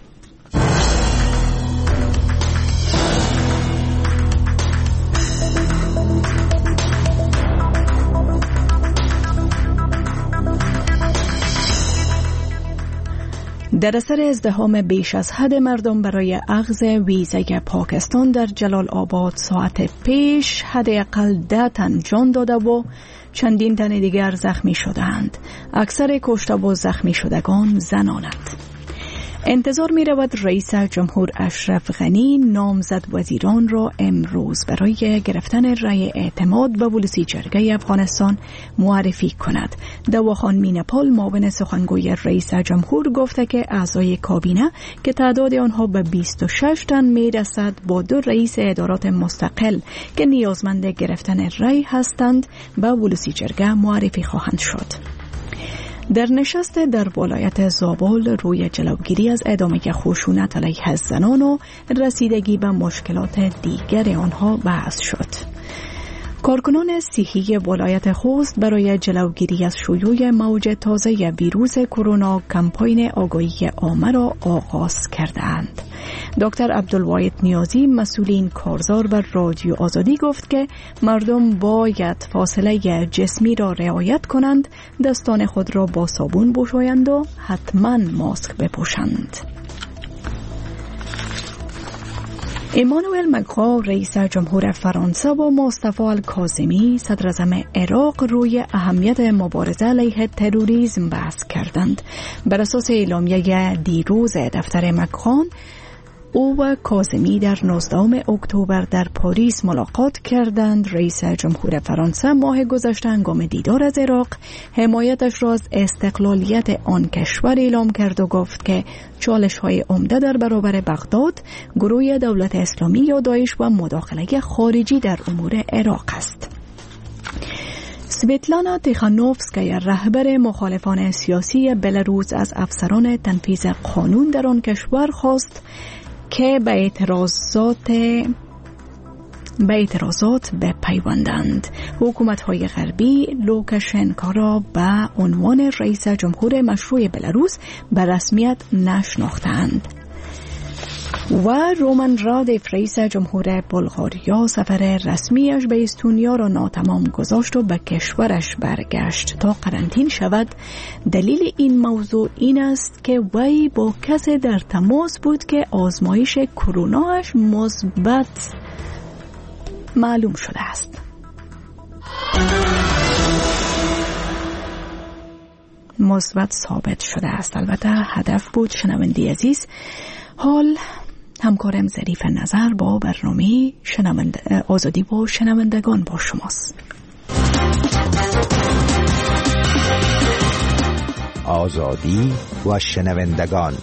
در اثر ازدحام بیش از حد مردم برای اخذ ویزای پاکستان در جلال آباد ساعت پیش حداقل 10 تن جان داده و چندین تن دیگر زخمی شدند. اکثر کشته و زخمی شدگان زنانند. انتظار می رود رئیس جمهور اشرف غنی نامزد وزیران را امروز برای گرفتن رأی اعتماد به ولسی جرگه افغانستان معرفی کند. دواخان مینپال معاون سخنگوی رئیس جمهور گفته که اعضای کابینه که تعداد آنها به 26 تن می رسد با 2 رئیس ادارات مستقل که نیازمند گرفتن رأی هستند به ولسی جرگه معرفی خواهند شد. در نشست در ولایت زابل روی جلوگیری از ادامه خشونت علیه زنان و رسیدگی به مشکلات دیگر آنها بحث شد. کارکنان صحی ولایت خوست برای جلوگیری از شیوع موج تازه ویروس کرونا کمپاین آگاهی عامه را آغاز کردند. دکتر عبدالواحد نیازی مسئول این کارزار بر رادیو آزادی گفت که مردم باید فاصله جسمی را رعایت کنند، دستان خود را با صابون بشویند و حتما ماسک بپوشند. ایمانوئل مکرون رئیس جمهور فرانسه و مصطفی الکاظمی صدر اعظم عراق روی اهمیت مبارزه علیه تروریسم بحث کردند. بر اساس اعلامیه دیروز دفتر مکرون، او و کاظمی در 19 اکتبر در پاریس ملاقات کردند. رئیس جمهور فرانسه ماه گذشته هنگام دیدار از عراق حمایتش را از استقلالیت آن کشور اعلام کرد و گفت که چالش‌های عمده در برابر بغداد، گروه دولت اسلامی یا داعش و مداخله خارجی در امور عراق است. سویتلانا تیخانوفسکایا رهبر مخالفان سیاسی بلاروس از افسران تنفیذ قانون در آن کشور خواست که به اعتراضات بپیوندند. حکومت‌های غربی لوکاشنکو را به عنوان رئیس جمهور مشروع بلاروس به رسمیت نشناختند. و رومان رادف رئیس جمهور بلغاریا سفر رسمیش به استونیا را ناتمام گذاشت و به کشورش برگشت تا قرنطین شود. دلیل این موضوع این است که وی با کسی در تماس بود که آزمایش کروناش مثبت معلوم شده است. مثبت ثابت شده است. البته هدف بود. شنونده عزیز، حال همکارم ظریف نظر با برنامه آزادی با شنوندگان با شماست. آزادی و شنوندگان.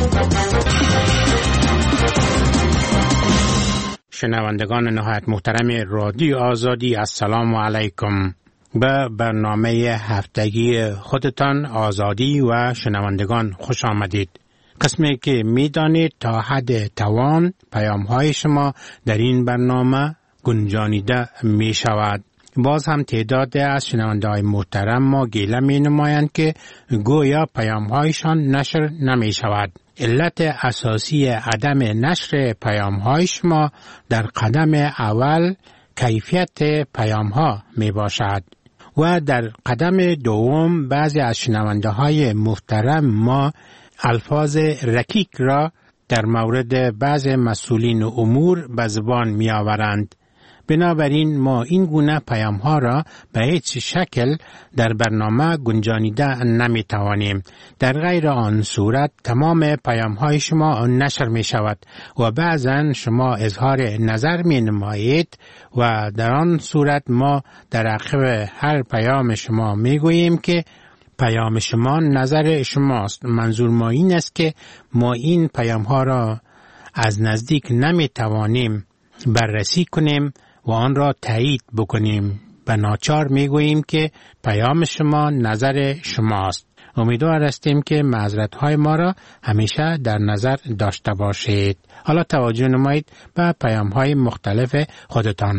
شنوندگان نهایت محترم رادیو آزادی، السلام علیکم. به برنامه هفتگی خودتان آزادی و شنوندگان خوش آمدید. قسمی که میدانید تا حد توان پیام‌های شما در این برنامه گنجانیده می شود. باز هم تعداد از شنونده‌های محترم ما گله می نمایند که گویا پیام‌هایشان نشر نمی شود. علت اساسی عدم نشر پیام‌های شما در قدم اول کیفیت پیام‌ها می باشد و در قدم دوم بعضی از شنونده‌های محترم ما الفاظ رکیک را در مورد بعض مسئولین امور به زبان می آورند. بنابراین ما این گونه پیام ها را به هیچ شکل در برنامه گنجانیده نمی توانیم. در غیر آن صورت تمام پیام های شما نشر می شود و بعضا شما اظهار نظر می نمایید و در آن صورت ما در عقب هر پیام شما می گوییم که پیام شما نظر شماست. منظور ما این است که ما این پیام ها را از نزدیک نمی توانیم بررسی کنیم و آن را تایید بکنیم. به ناچار می گوییم که پیام شما نظر شماست. امیدوار هستیم که معذرت های ما را همیشه در نظر داشته باشید. حالا توجه نمایید به پیام های مختلف خودتان.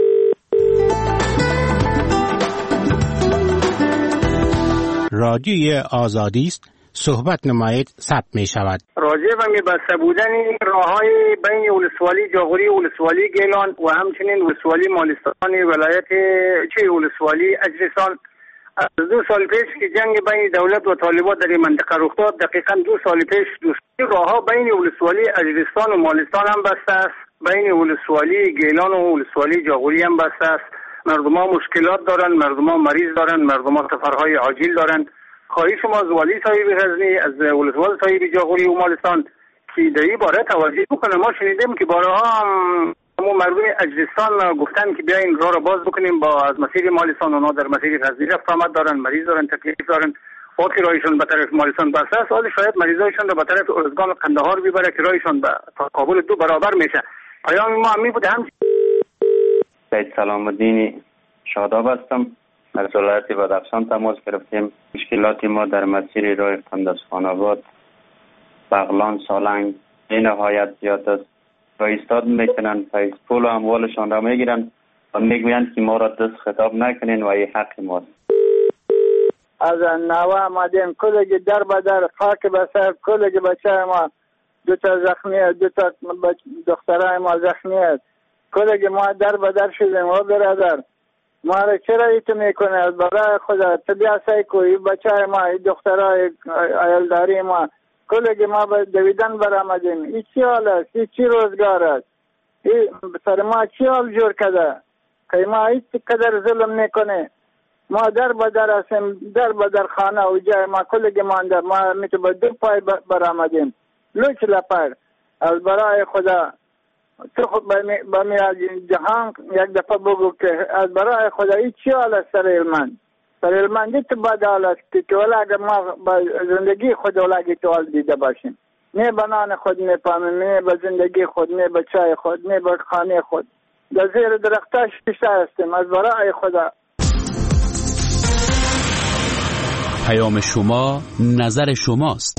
رادیوی آزادی است. صحبت نمایید ثبت می شود. راجع به بسته بودن راههای بین ولسوالی جاغوری، ولسوالی گیلان و همچنین ولسوالی مالستان ولایت ولسوالی اجرستان، از 2 سال پیش که جنگ بین دولت و طالبان در این منطقه رخ داد، دقیقاً 2 سال پیش راهها بین ولسوالی اجرستان و مالستان هم بسته است، بین ولسوالی گیلان و ولسوالی جاغوری هم بسته است. مردم ها مشکلات دارن، مردم ها مریض دارن، مردم ها سفرهای عاجل دارن. خواهش شما از والی صاحب غزنی، از ولسوالی صاحب جاغوری و مالستان که در این باره توجه بکنه. ما شنیدیم که بارها هم مردم اجرستان گفتن که بیاین راه را باز بکنیم با از مسیر مالستان. اونا در مسیر غزنی رفت آمد دارن، مریض دارن، تکلیف دارن. وقتی راهشون به طرف مالستان بسته است، حالا شاید مریضایشون رو به طرف ارزگان قندهار ببره که راهشون به کابل 2 برابر میشه. پیام ما می بود هم سید سلام الدین شاداب هستم. از ولایت بدخشان تماس گرفتیم. مشکلات ما در مسیر راه قندزخان آباد بغلان سالنگ نهایت زیاد است. و ایستاد میکنن، پول و اموالشان را میگیرن و میگویند که ما را دست خطاب نکنین و این حق ماست. از نوه آمدیم، کلگی در بدر خاک بسر، کلگی بچه ما 2 تا زخمی است، 2 تا دخترای ما زخمی است. کلگی ما در بدر شدیم. و برادر ما را چرا ایت میکنه؟ از برای خدا طبیعت سعی کوی بچه ما، دخترای ایالداری ما، کلگی ما به دویدن برآمدیم. این چی حال است؟ این چی روزگار است؟ این سر ما چی حال جور کرده که ما هیچ قدر ظلم میکنه؟ ما در بدر هستیم، در بدر خانه و جای ما کلگی مانده. ما میتو به 2 پای برآمدیم. لوچ لپر از برای خدا تو خود با می جهان یک دفعه بگو که از برای خدا این چی حال است؟ سر علمندی تو بد حال است که ولی اگر ما با زندگی خود ولی تو حال دیده باشیم، نه به نان خود میپامیم، نه به زندگی خود، نه به چای خود، نه به خانه خود. در زیر درختاش پیشته هستیم. از برای خدا. پیام شما نظر شماست.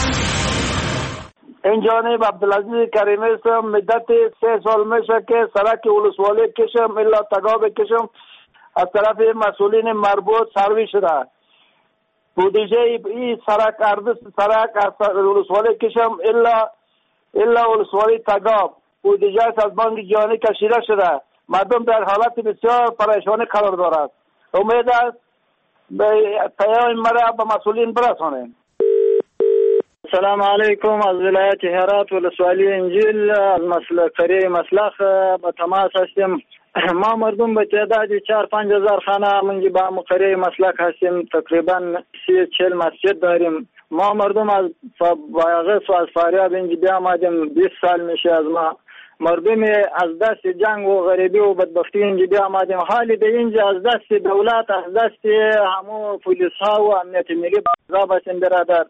این جانب عبدالعزیز کریمی هستم. مدت 3 سال میشه که سرک ولسوالی کشم الا تگاب کشم از طرف مسئولین مربوط سروی شده. بودجه این سرک عرض سرک از ولسوالی کشم الا ولسوالی تگاب بودجه از بانک جهانی کشیده شده. مردم در حالت بسیار پریشانی قرار دارد. امید است به پیام مرا به مسئولین برسانیم. السلام علیکم. از ولایت هرات ولسوالی انجیل از قریه مسلخ به تماس هستیم. ما مردم به تعداد 4-5 هزار خانه منجی با قریه مسلخ هستیم. تقریبا 30-40 مسجد داریم. ما مردم از بایغس و از فاریاب اینجا بیامدیم. 20 سال میشه از ما مردم از دست جنگ و غریبی و بدبختی اینجا بیامدیم. حالی به اینجا از دست دولت، از دست همو پولیس ها و امنیت ملی بازاب هستیم برادر.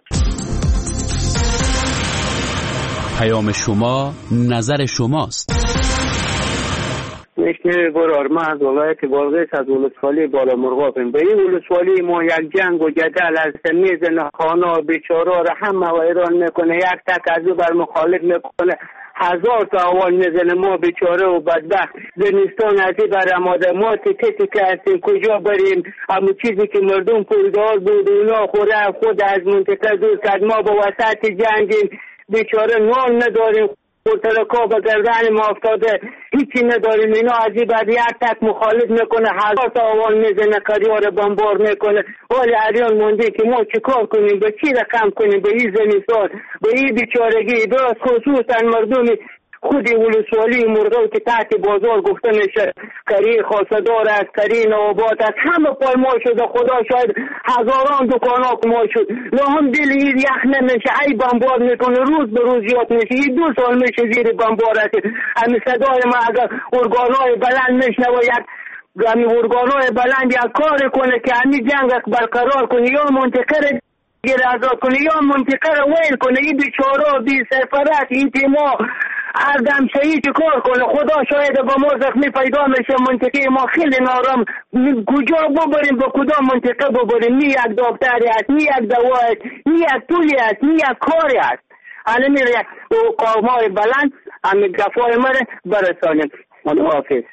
پیام شما نظر شماست. نشنه برار ما از ولایت بادغیس از ولسوالی بالا مرغابیم. به این ولسوالی ما یک جنگ و جدل از میزن خانه بیچاره را همه و ایران میکنه. یک تک از او بر مخالف میکنه. 1000 تا اول میزنه. ما بیچاره و بدبخت زمستان ازی بر اماده. ما تیتی که هستیم کجا بریم؟ همون چیزی که مردم پولدار بود اونا خوره خود از منطقه دور کرد. ما با وسط جنگیم بیچاره نان نداریم. ترکا به گردن ما افتاده هیچی نداریم. اینا ازی بعد یک تک مخالف میکنه. 1000 تا اول میزنه کریار بمبار میکنه. ولی اریان مونده که ما چیکار کنیم؟ به چی رقم کنیم؟ به این زمستان، به این بیچارگی. درست خصوصا مردم خودی ولسوالی مرغو که تحت بازار گفته میشه کری خاصدار است، کری نوابات است، همه پایمال شده. خدا شاید هزاران دکان ها پایمال شد. هم دل این یخ نمیشه. ای بمبار میکنه روز به روز زیاد میشه. این 2 سال میشه زیر بمبار است. همین صدای ما اگر ارگانهای بلند میشنه و یک گامی ارگانای بلند یک کار کنه که همین جنگ برقرار کنه یا منطقه را گیر آزاد کنه یا منطقه را ویل کنه. این بیچاره بی سفارت این تیما هر دم شهید کار کنه. خدا شاید با ما زخمی پیدا میشه. منطقه ما خیلی نارم. کجا ببریم با کدام منطقه ببریم؟ نی یک دکتری است، نی یک دوا است، نی یک پولی است، نی یک کاری است. الان یک قومای بلند همین دفاع ما برسانیم. حافظ.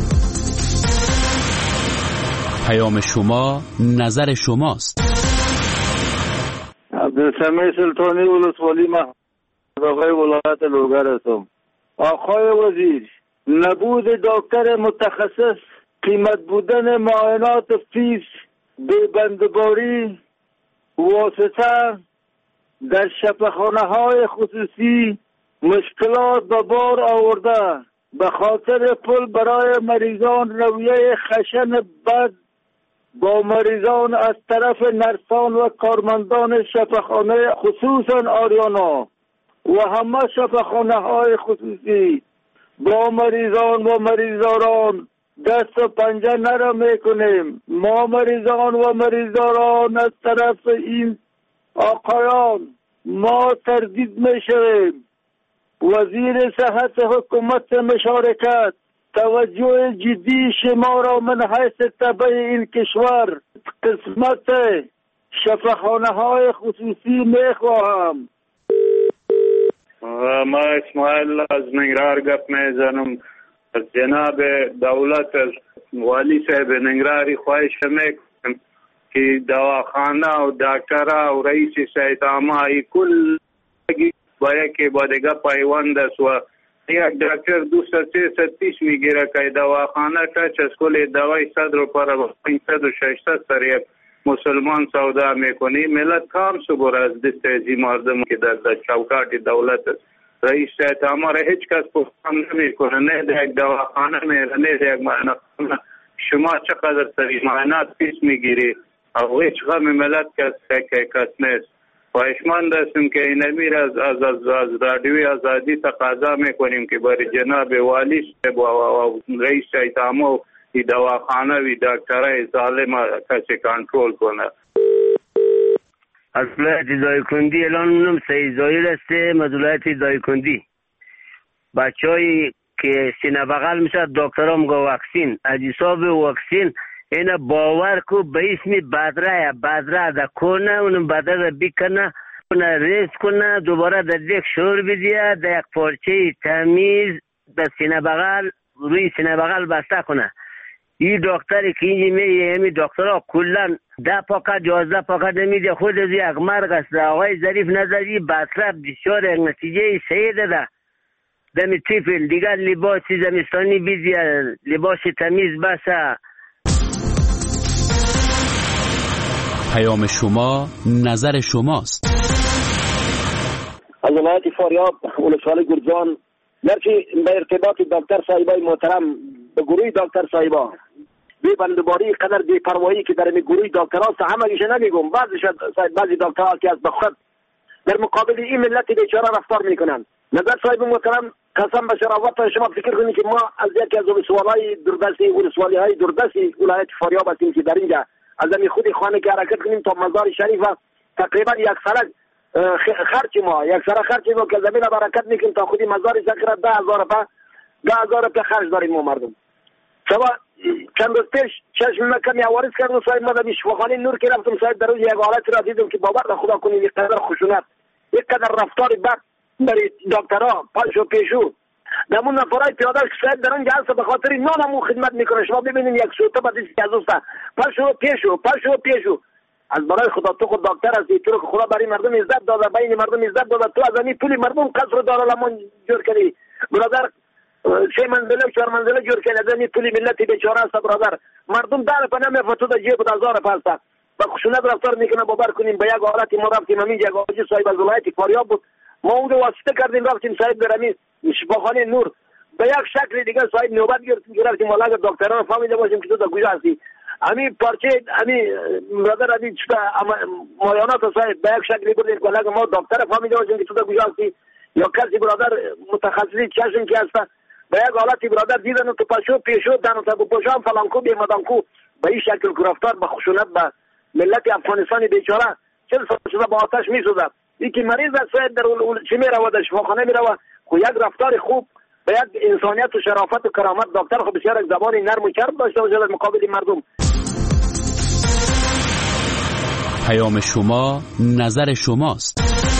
پیام شما نظر شماست. عبدالسمیع سلطانی ولسوالی آقای ولایت لوگر هستم. آقای وزیر، نبود دکتر متخصص، قیمت بودن معاینات فیس، بندباری، واسطه در شفاخانه های خصوصی مشکلات به بار آورده. به خاطر پول برای مریضان رویه خشن بد با مریضان از طرف نرسان و کارمندان شفاخانه خصوصا آریانا و همه شفاخانه های خصوصی با مریضان و مریضداران دست و پنجه نرم میکنیم. ما مریضان و مریضداران از طرف این آقایان ما تردید میشویم. وزیر صحت حکومت مشارکت توجه جدی شما را من حیث تبع این کشور قسمت شفاخانه های خصوصی میخواهم. ما اسماعیل از ننگرهار گپ میزنم. از جناب دولت از والی صاحب ننگرهاری خواهش میکنم که دواخانه و دکتر و رئیس سایتاما کل باید که با دیگه پیوند است و یک دکتر 200-300 پیش میگیره که دواخانه کچ از کل دوای 100 روپیه و 500 و 600 سر یک مسلمان سودا میکنی. ملت کام صبر از دست ازی مردم که در چوکات دولت است. رئیس سایتاما را هیچ کس پسند نمیکنه، نه در یک دواخانه میره نه در یک معاینه. شما چقدر سری معاینات پیش میگیری او هیچ غم ملت کس نیست. خواهشمند هستیم که این امیر از رادیوی آزادی تقاضا میکنیم که برای جناب والی و رئیس سایتاما و دواخانه و دکترای ظالم کسی کنترل کنه. از ولایت دایکندی اعلان منم سید زایر است. مدولایت دایکندی بچه هایی که سینه بغل میشه دکترها میگه واکسین از حساب واکسین اینا باور کو به اسم بدره ده کنه اونم بدره بکنه کنه ریز کنه دوباره در یک شور بدیه در یک پارچه تمیز در سینه بغل روی سینه بغل بسته کنه. این دکتری که اینجا میگه همی دکترها کلن 10 پاکت 11 پاکت نمیده خود از یک مرگ است. آقای ظریف نظری بسره بسیار یک نتیجه سعی داده. دمی تیفل دیگر لباسی زمستانی بیدیه لباس تمیز بسه. پیام شما نظر شماست. از ولایت فاریاب ولسوالی گرجان مرچی به ارتباط دکتر صاحبای محترم به گروه دکتر صاحبا بی بندباری قدر بی پروایی که در گروه دکترها همه ایشه نمیگم بعضی دکترها که از بخود در مقابل این ملت بیچاره رفتار میکنن. نظر صاحب محترم قسم به شرافت شما فکر کنید که ما از یکی از ولسوالی های دوردستی ولایت فاریاب هستیم که در اینجا از همین خودی خانه که حرکت کنیم تا مزار شریف تقریبا یک سرک خرچ ما که زمین برکت میکنیم تا خودی مزار شریف 10,000 روپیه خرج داریم ما مردم. شما چند روز پیش چشم کمی عوارض کردم صاحب ما در شفاخانه نور که رفتم صاحب در روز یک حالت را دیدم که باور خدا کنید یک قدر خشونت یک قدر رفتار بد برای دکترها پشو پیشو نمون نفرای پیاده که صاحب در اونجا هست به خاطر نانمون خدمت میکنه. شما ببینید یک سوته بعد از اوستا پشو پیشو از برای خدا تو خود دکتر هستی تو که خدا برای مردم عزت داده بین مردم عزت داده تو از همین پولی مردم قصر دارالمان جور کردی برادر 3 منزله 4 منزله جور کردی از همین پولی ملت بیچاره است برادر مردم دار پناه میفتو در جیب 1000 پاستا با خشونت رفتار میکنه باور کنیم. به یک حالتی ما رفتیم همین جگه آجی صاحب از ولایت فاریاب بود ما اون واسطه کردیم رفتیم صاحب برامین شفاخانه نور به یک شکل دیگه صاحب نوبت گرفتیم والا دکتران فهمیده باشیم که تو در کجا هستی همین پارچه همین برادر همین معاینات صاحب به یک شکلی بردیم والا ما دکتر فهمیده باشیم که تو در کجا هستی یا کسی برادر متخصصی چشم که هست به یک حالتی برادر دیدن تو پشو پیشو دانو تا پشام فلانکو به مدانکو به این شکل گرفتار به خشونت به ملت افغانستان بیچاره 40 سال شده با آتش میسوزد. یکی مریض است در چی میرود در شفاخانه میرود، خو یک رفتار خوب به یک انسانیت و شرافت و کرامت دکتر خو بسیار یک زبان نرم و چرب داشته باشه در مقابل مردم. پیام شما نظر شماست.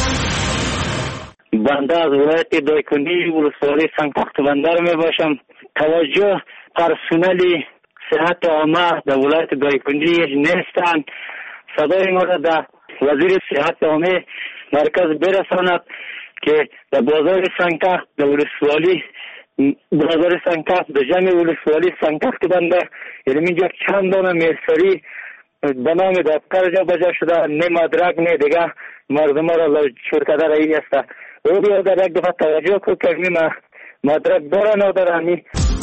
بنده از ولایت دایکنی ولسوالی سنگتخت بندر می باشم. توجه پرسنل صحت عامه در ولایت دایکنی نیستند. صدای ما را در وزیر صحت عامه مرکز برساند که در بازار سنگتخت در ولسوالی بازار سنگتخت در جمع ولسوالی سنگتخت بندر یعنی اینجا چند دانه میسری به نام دکتر جا بجا شده، نه مدرک نه دیگه مردم را شرکت رایی است. او بیا در یک دفعه توجه کو که مدرک داره نداره.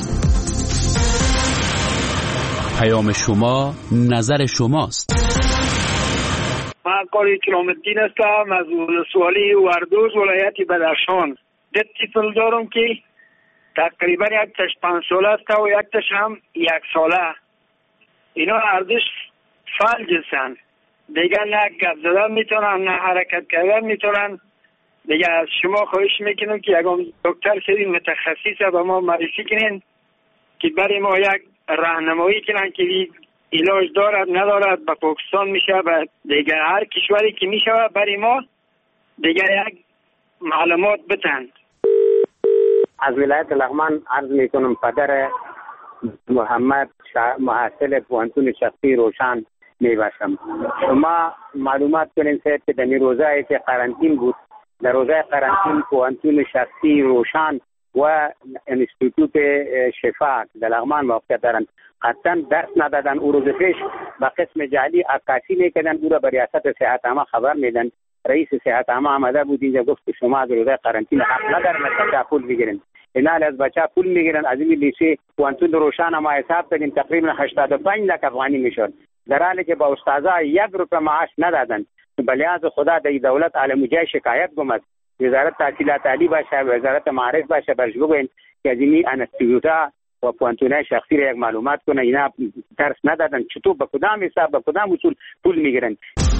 پیام شما نظر شماست. من قاری کرامالدین هستم از ولسوالی وردوز ولایت بدخشان. اتصال دارم که تقریبا یک تش 5 ساله است و یک تش هم 1 ساله. اینا ارزش فلج هستن دیگه، نه گپ زدن میتونن نه حرکت کردن میتونن دیگه. از شما خواهش میکنم که یکم دکتر شدید متخصص به ما معرفی کنین که برای ما یک راهنمایی کنن که علاج دارد ندارد، به پاکستان میشه و دیگه هر کشوری که میشه برای ما دیگه یک معلومات بتند. از ولایت لغمان عرض میکنم پدر محمد محصل پوهنتون شخصی روشن میباشم. شما معلومات کنین که در روزایی که قرنطین بود، در روزای قرنطین پوهنتون شخصی روشن و انستیتوت شفا در لغمان موقعیت دارند. قطعا درس ندادن. او روز پیش با قسم جعلی عکاسی میکردن، او را به ریاست صحت عامه خبر میدن. رئیس صحت عامه آمده بود اینجا گفت که شما از روزای قرنطین حق ندارین از پول بگیرین. اینا از بچه پول میگیرن. از این لیسه پوهنتون روشن ما حساب کردیم تقریبا 85 لک افغانی میشد، در حالی که با استادا 1 روپیه معاش ندادن. بلیاز خدا در دولت عالم جای شکایت گمد، وزارت تحصیلات عالی باشه، وزارت معارف باشه، برش بگوین که از این انستیتوتا و پوهنتونای شخصی را یک معلومات کنه. اینا درس ندادن، چطور به کدام حساب به کدام اصول پول میگیرن.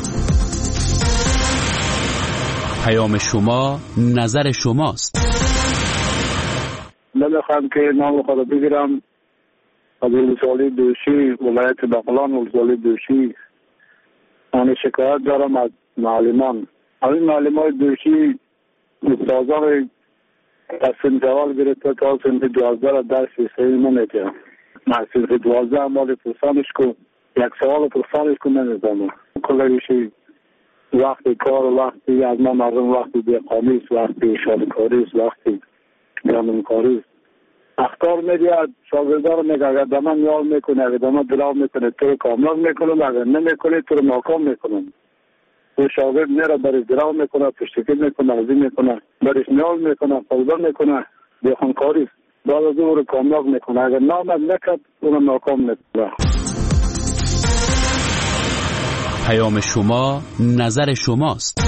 پیام شما نظر شماست. نمیخوام که نام خود بگیرم. از ولسوالی دوشی ولایت بغلان ولسوالی دوشی من شکایت دارم از معلمان. این معلمان دوشی استادان از سنف اول گرفته تا سنف 12 درس صحیح نمیده. از سنف 12 مال پرسانش کن، 1 سوال پرسانش کن نمیدانم. کلایشی وقتی کار، وقتی از ما مردم، وقتی بیقامی است، وقتی شادکاری است، وقتی گندمکاری است. اختار میدید شاگردان میگه اگر دمان یال میکنه، اگر دمان دلاو میکنه تو رو کامل میکنم، اگر نمیکنه تو رو ناکام میکنم. تو شاگرد میره برش دلاو میکنه، پشتکی میکنه، ازی میکنه، برش نیال میکنه، فوضا میکنه، بیخونکاری است. بعد از او رو کامل میکنه، اگر نامد نکد او رو ناکام میکنه. پیام شما نظر شماست.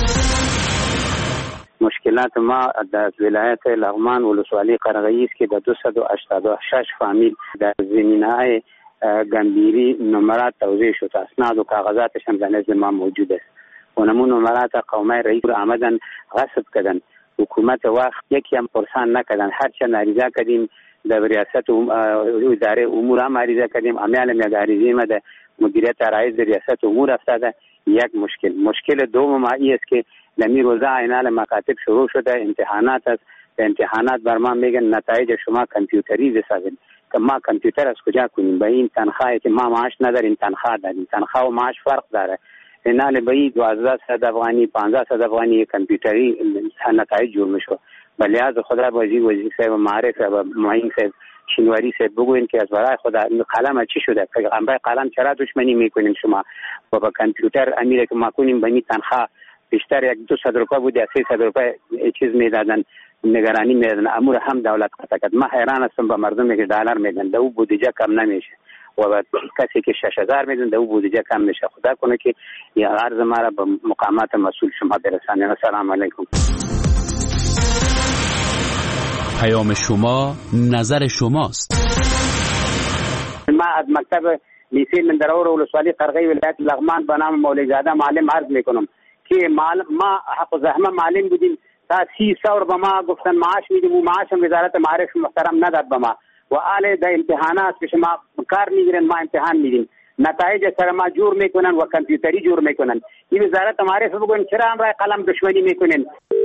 مشکلات ما در ولایت لغمان ولسوالی قرغی است که در 286 فامیل در زمینه‌های گمبیری نمرات توزیع شده. اسناد و کاغذاتش هم در نزد ما موجود است. اونمون نمرات قومی رئیس رو آمدن غصب کردن. حکومت وقت یکی هم پرسان نکردن. هرچند عریضه کردیم در ریاست اداره امور هم عریضه کردیم. امیال هم یک عریضه ما در مدیریت رئیس ریاست امور افتاده. یک مشکل دوم ما است که لمی روزه اینال مکاتب شروع شده، امتحانات است. امتحانات بر ما میگن نتایج شما کامپیوتری بسازید. که ما کامپیوتر از کجا کنیم؟ به این تنخواهی که ما معاش نداریم تنخواه داریم. تنخواه و معاش فرق داره. اینال به 1200 افغانی 1500 افغانی کامپیوتری نتایج جور میشه. بلیاز خدا وزیر صاحب معارف و معین صاحب شینواری صاحب بگوین که از برای خدا قلم چی شده؟ پیغمبر قلم چرا دشمنی میکنین شما؟ و با کامپیوتر امیر که ما کنیم به این تنخواه بیشتر 200 روپیه بود یا 300 روپیه چیز میدادن، نگرانی میدادن. امور هم دولت قطع کرد. من حیران هستم به مردمی که دلار میدن دو بودجه کم نمیشه و بعد کسی که 6000 میدن دو بودجه کم میشه. خدا کنه که یا عرض ما را به مقامات مسئول شما برسانید. السلام علیکم. پیام شما نظر شماست. ما از مکتب لیسه مندرور ولسوالی قرغی ولایت لغمان به نام مولوی زاده معلم عرض میکنم که ما حق و زحمه معلم بودیم تا 30 سال به ما گفتن معاش میدیم و معاش وزارت معارف محترم نداد به ما و آله د امتحانات که شما کار میگیرن ما امتحان میدیم نتایج سره ما جور میکنن و کامپیوتری جور میکنن. این وزارت معارف بگن چرا هم رای قلم دشمنی میکنن.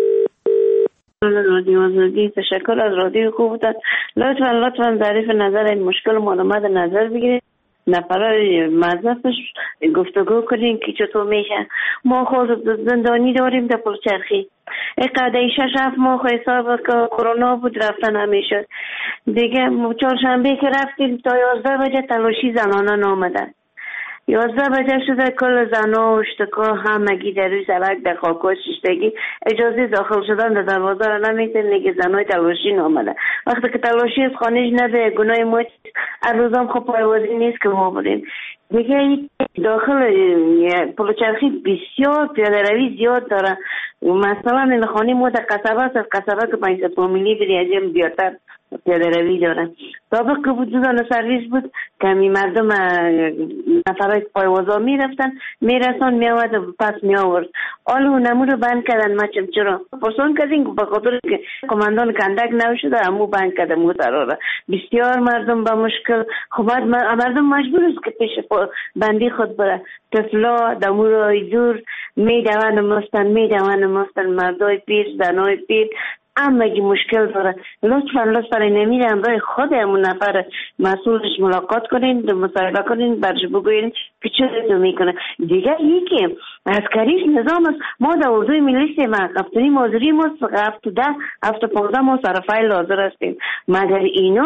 رادیو آزادی تشکر از رادیو خوب داد. لطفا ظریف نظر این مشکل مد نظر بگیرید، نفرای موظفش گفتگو کنیم که چطور میشه. ما خود زندانی داریم در پلچرخی اقاده 6-7 ماه حساب که کرونا بود رفتن همیشه دیگه. چهارشنبه که رفتیم تا 11 بجه تلاشی زنانه آمدن. 11 بجه شده کل زنا و اشتکا همگی در روی سرک در خاکوش شیشتگی اجازه داخل شدن در دروازه را نمیتن نگه زنای تلاشی نامده. وقتی که تلاشی از خانهش نده گناه ما هر روزم خب پایوازی نیست که ما بریم دیگه. داخل پلوچرخی بسیار پیاده روی زیاد داره. مثلا این خانه ما در قصبه است، از قصبه که 500 فامیلی بری از این بیارتر پیاده روی داره. سابق که بود دوزان سرویس بود کمی مردم نفرهای پایوازا میرسان میآورد پس میآورد. حالا اون نمو رو بند کردن. ما چرا پرسون کردیم به خاطر که کماندان کندک نشده امو بند کردن موترا. بسیار مردم با مشکل خب مردم مجبور است که پیش بندی خود بره. طفلا دمورای دور میدوان مستن مردای پیر زنای پیر همگی مشکل داره. لطفا نمیره همراه خودمون نفر مسئولش ملاقات کنین مصاحبه کنین برش بگوین که چه میکنه. دیگه یکی عسکریش نظام است. ما در اردوی ملی ما هفتونی مازوری ما 7-10-15 ما سرفایل حاضر هستیم مگر اینو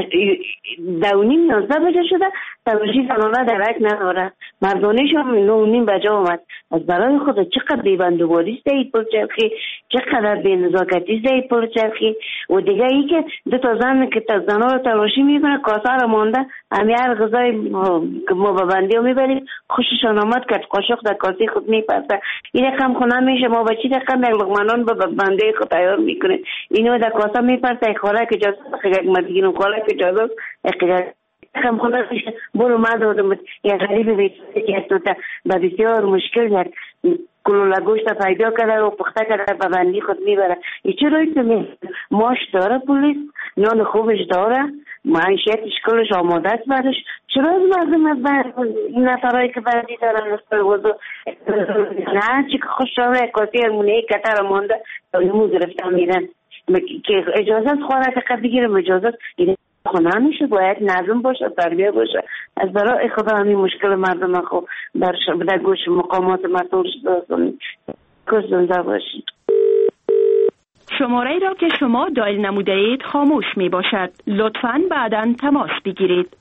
9-11 بجه شده تلاشی زنانه درک نداره. مردانش هم 9-9 بجه آمد. از برای خود چقدر بیبندوباری است این پلچرخی، چقدر بینزاکتی است این پلچرخی. و دیگه ای که 2 تا زن که زنها رو تلاشی میکنه کاسه رو مانده هر غذای که ما به بندی رو میبریم خوششان آمد که قاشق در کاسه خود میپرسه. این رقم خونه میشه ما بچی رقم در لقمانان به بنده خود تیار میکنه اینو در کاسه میپرسه. خوراک اجازه خیلی مدگیرون خوراک اجازه خم خدا میشه برو ما دادم یه غریبی بیشتر که تو با بسیار مشکل کرد کلولا گوشت پیدا کرده و پخته کرده به بندی خود میبره. این چه روی تو ماش داره پولیس نان خوبش داره معیشتش کلش آماده است برش. چرا از مردم از نفرهایی که بندی دارن نسبت وضو نه چی که خوش داره کاسی ارمونه کتر مانده نمو گرفتن میرن که اجازه از خوراک قد بگیرم اجازه خونه میشه باید نظم باشه تربیه باشه. از برای خدا همین مشکل مردم خو در گوش مقامات مسئول شده زنده باشید. شماره را که شما دایل نموده اید خاموش می باشد. لطفاً بعداً تماس بگیرید.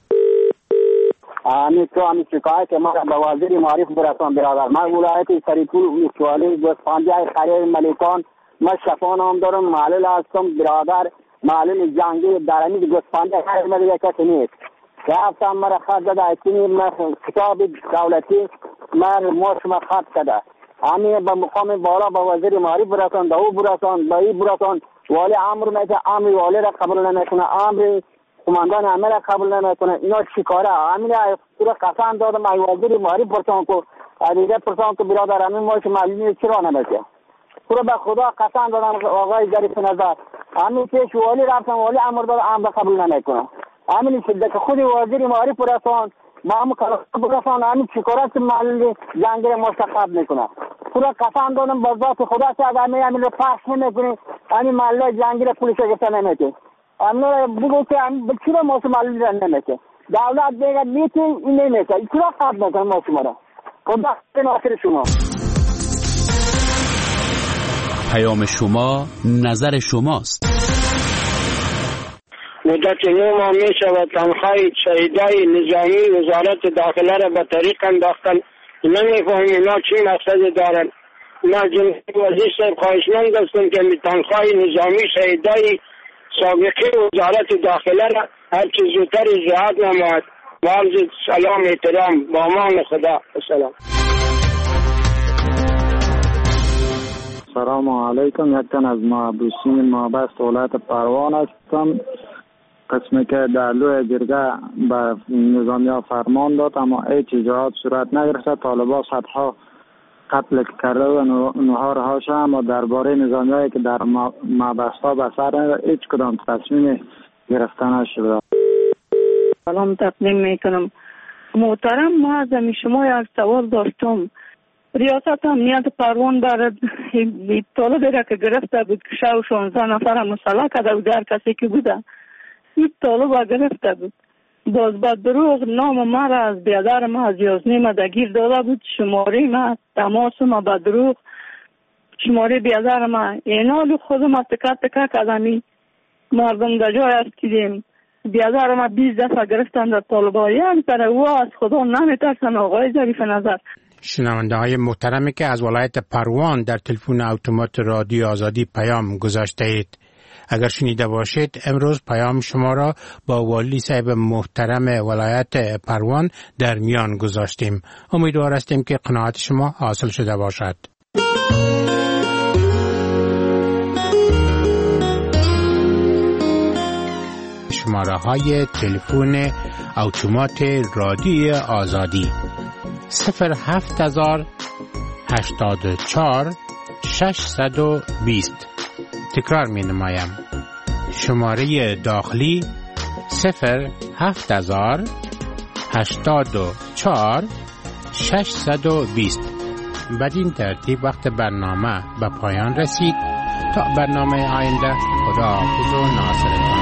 همین شکایت ما به وزیر معارف برسان برادر. من ولایت سریپور ولسوالی گوسفندی خریر ملیکان ما شفا نام دارم معلل هستم برادر. معلم جنگی درمی گوسفندی خریر ملیه کسی نیست. رفتم مرا خط داده اکنی کتاب دولتی ما خط کده همین با مقام بالا با وزیر معارف برسان به او برسان به این برسان والی امر میده امر والی را قبول نمیکنه امر کماندان عمل را قبول نمیکنه. اینا چیکاره همین پورا قسم دادم ای وزیر معارف پرسان کو دیگه پرسان کو برادر همین ماش معلومه چرا نمیشه پورا به خدا قسم دادم آقای ظریف نظر همین پیش والی رفتم والی امر داد امر قبول نمیکنه. همین شده که خود وزیر معارف برسان ما هم برسان همین چیکارات محلی جنگی را مستقب میکنه. پورا قسم دادم با ذات خدا که اگر همین رو پخش نمیکنی همین محلی جنگی را پولیس گرفته نمیکنه. همین رو بگو که چرا ما محلی را نمیکنه دولت دیگه میتی این نمیکنه چرا قبل میکنه ما شما را. خدا ناصر شما. پیام شما نظر شماست. مدت 9 ماه می شود تنخواه شهیدای نظامی وزارت داخله را به طریق انداختن. نمیفهمیم اینا چی مقصد دارن. ما جمهوری وزیر صاحب خواهشمند هستم که تنخواه نظامی شهیدای سابقه وزارت داخله را هرچه زودتر اجراعات نماید. عرض سلام احترام با امان خدا. السلام. سلام علیکم. یک تن از محبوسین مابست ولایت پروان هستم. قسمی که در لوی جرگه به نظامی‌ها فرمان داد اما هیچ اجراءات صورت نگرفته. طالبان صدها قتل کرده و نهارها شده اما درباره نظامی‌هایی که در مابست‌ها به سر هیچ کدام تصمیم گرفته نشده. سلام تقدیم میکنم. محترم، ما از شما یک سوال داشتم. ریاست امنیت پروان برای طالبی را که گرفته بود که 16 نفر مسلح کرده بود، هر کسی که بوده این طالب را گرفته بود. باز با دروغ نام ما را از بیادر ما از 11 ما دگیر داده بود. شماره ما تماس ما با دروغ شماره بیادر ما اینال خودم تکه تکه کردمی مردم در جای است کدیم. بیادر ما 20 دفعه گرفتن در طالبا. یعنی پر او از خدا نمیترسن. آقای ظریف نظر، شنونده های محترمی که از ولایت پروان در تلفن اتومات رادیو آزادی پیام گذاشته اید، اگر شنیده باشید امروز پیام شما را با والی صاحب محترم ولایت پروان در میان گذاشتیم. امیدوار هستیم که قناعت شما حاصل شده باشد. شماره های تلفن اتومات رادیو آزادی 07084 620. تکرار می نمایم. شماره داخلی 07084 620. بدین ترتیب وقت برنامه به پایان رسید. تا برنامه آینده، خداحافظ و ناصرتان.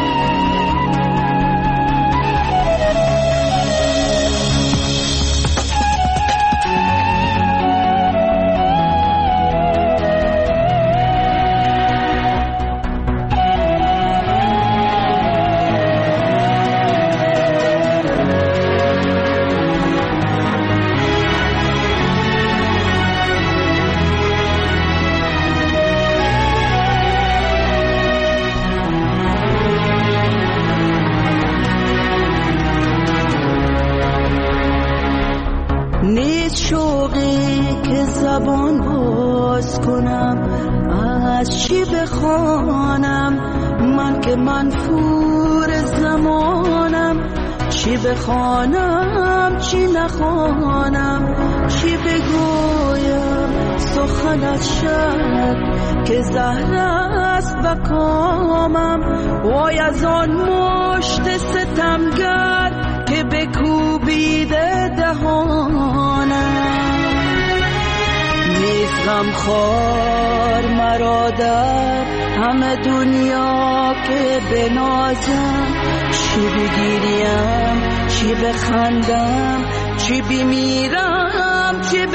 بخوانم چی نخوانم، چی بگویم سخن از شب که زهر است به کامم. وای از آن مشت ستمگر که بکوبیده دهانم. نیست غمخوار مرا در همه دنیا که بنازم. چی بگیریم چی بخندم، چی بمیرم چی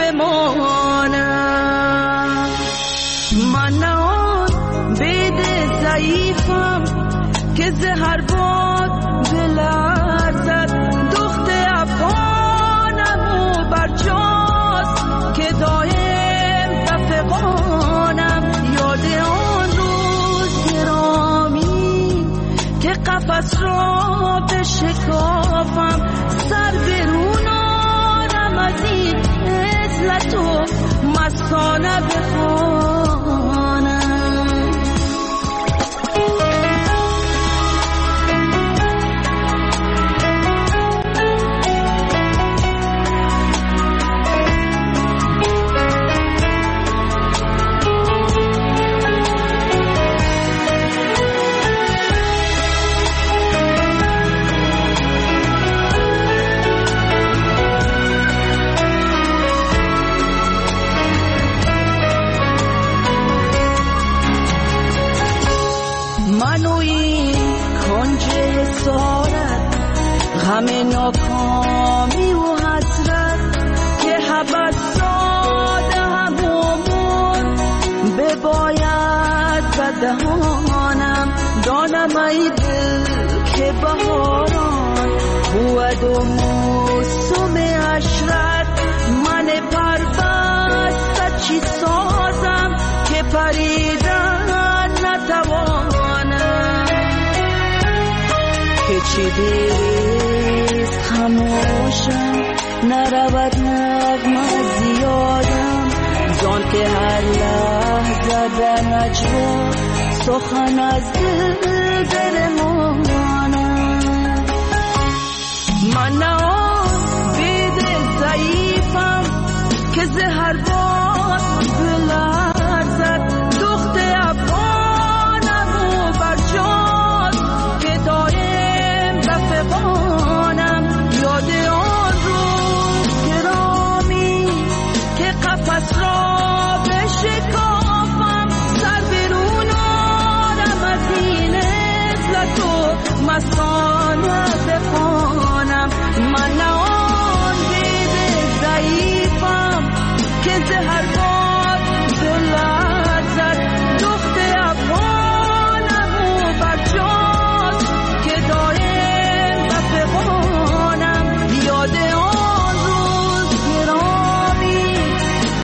بمانم. من نه آن بید ضعیفم که زهر باد بلرزد. دخت افغانم و برجاست که دایم بفقانم. یاد آن روز گرامی که قفس را بشکافم. سر برونانم از این عزلت و مستانه بخوانم. همه ناکامی و حسرت که حبس داده همون بباید به دهانم. دانم ای دل که بهاران بود و موسم عشرت. من پربسته چی سازم که پریدن نتوانم. که چی دیست خموشم نرود نغمه زیادم. زان که هر لحظه در نجوا سخن از دل برمانم. من نامید ضعیفم که زهر باد بلند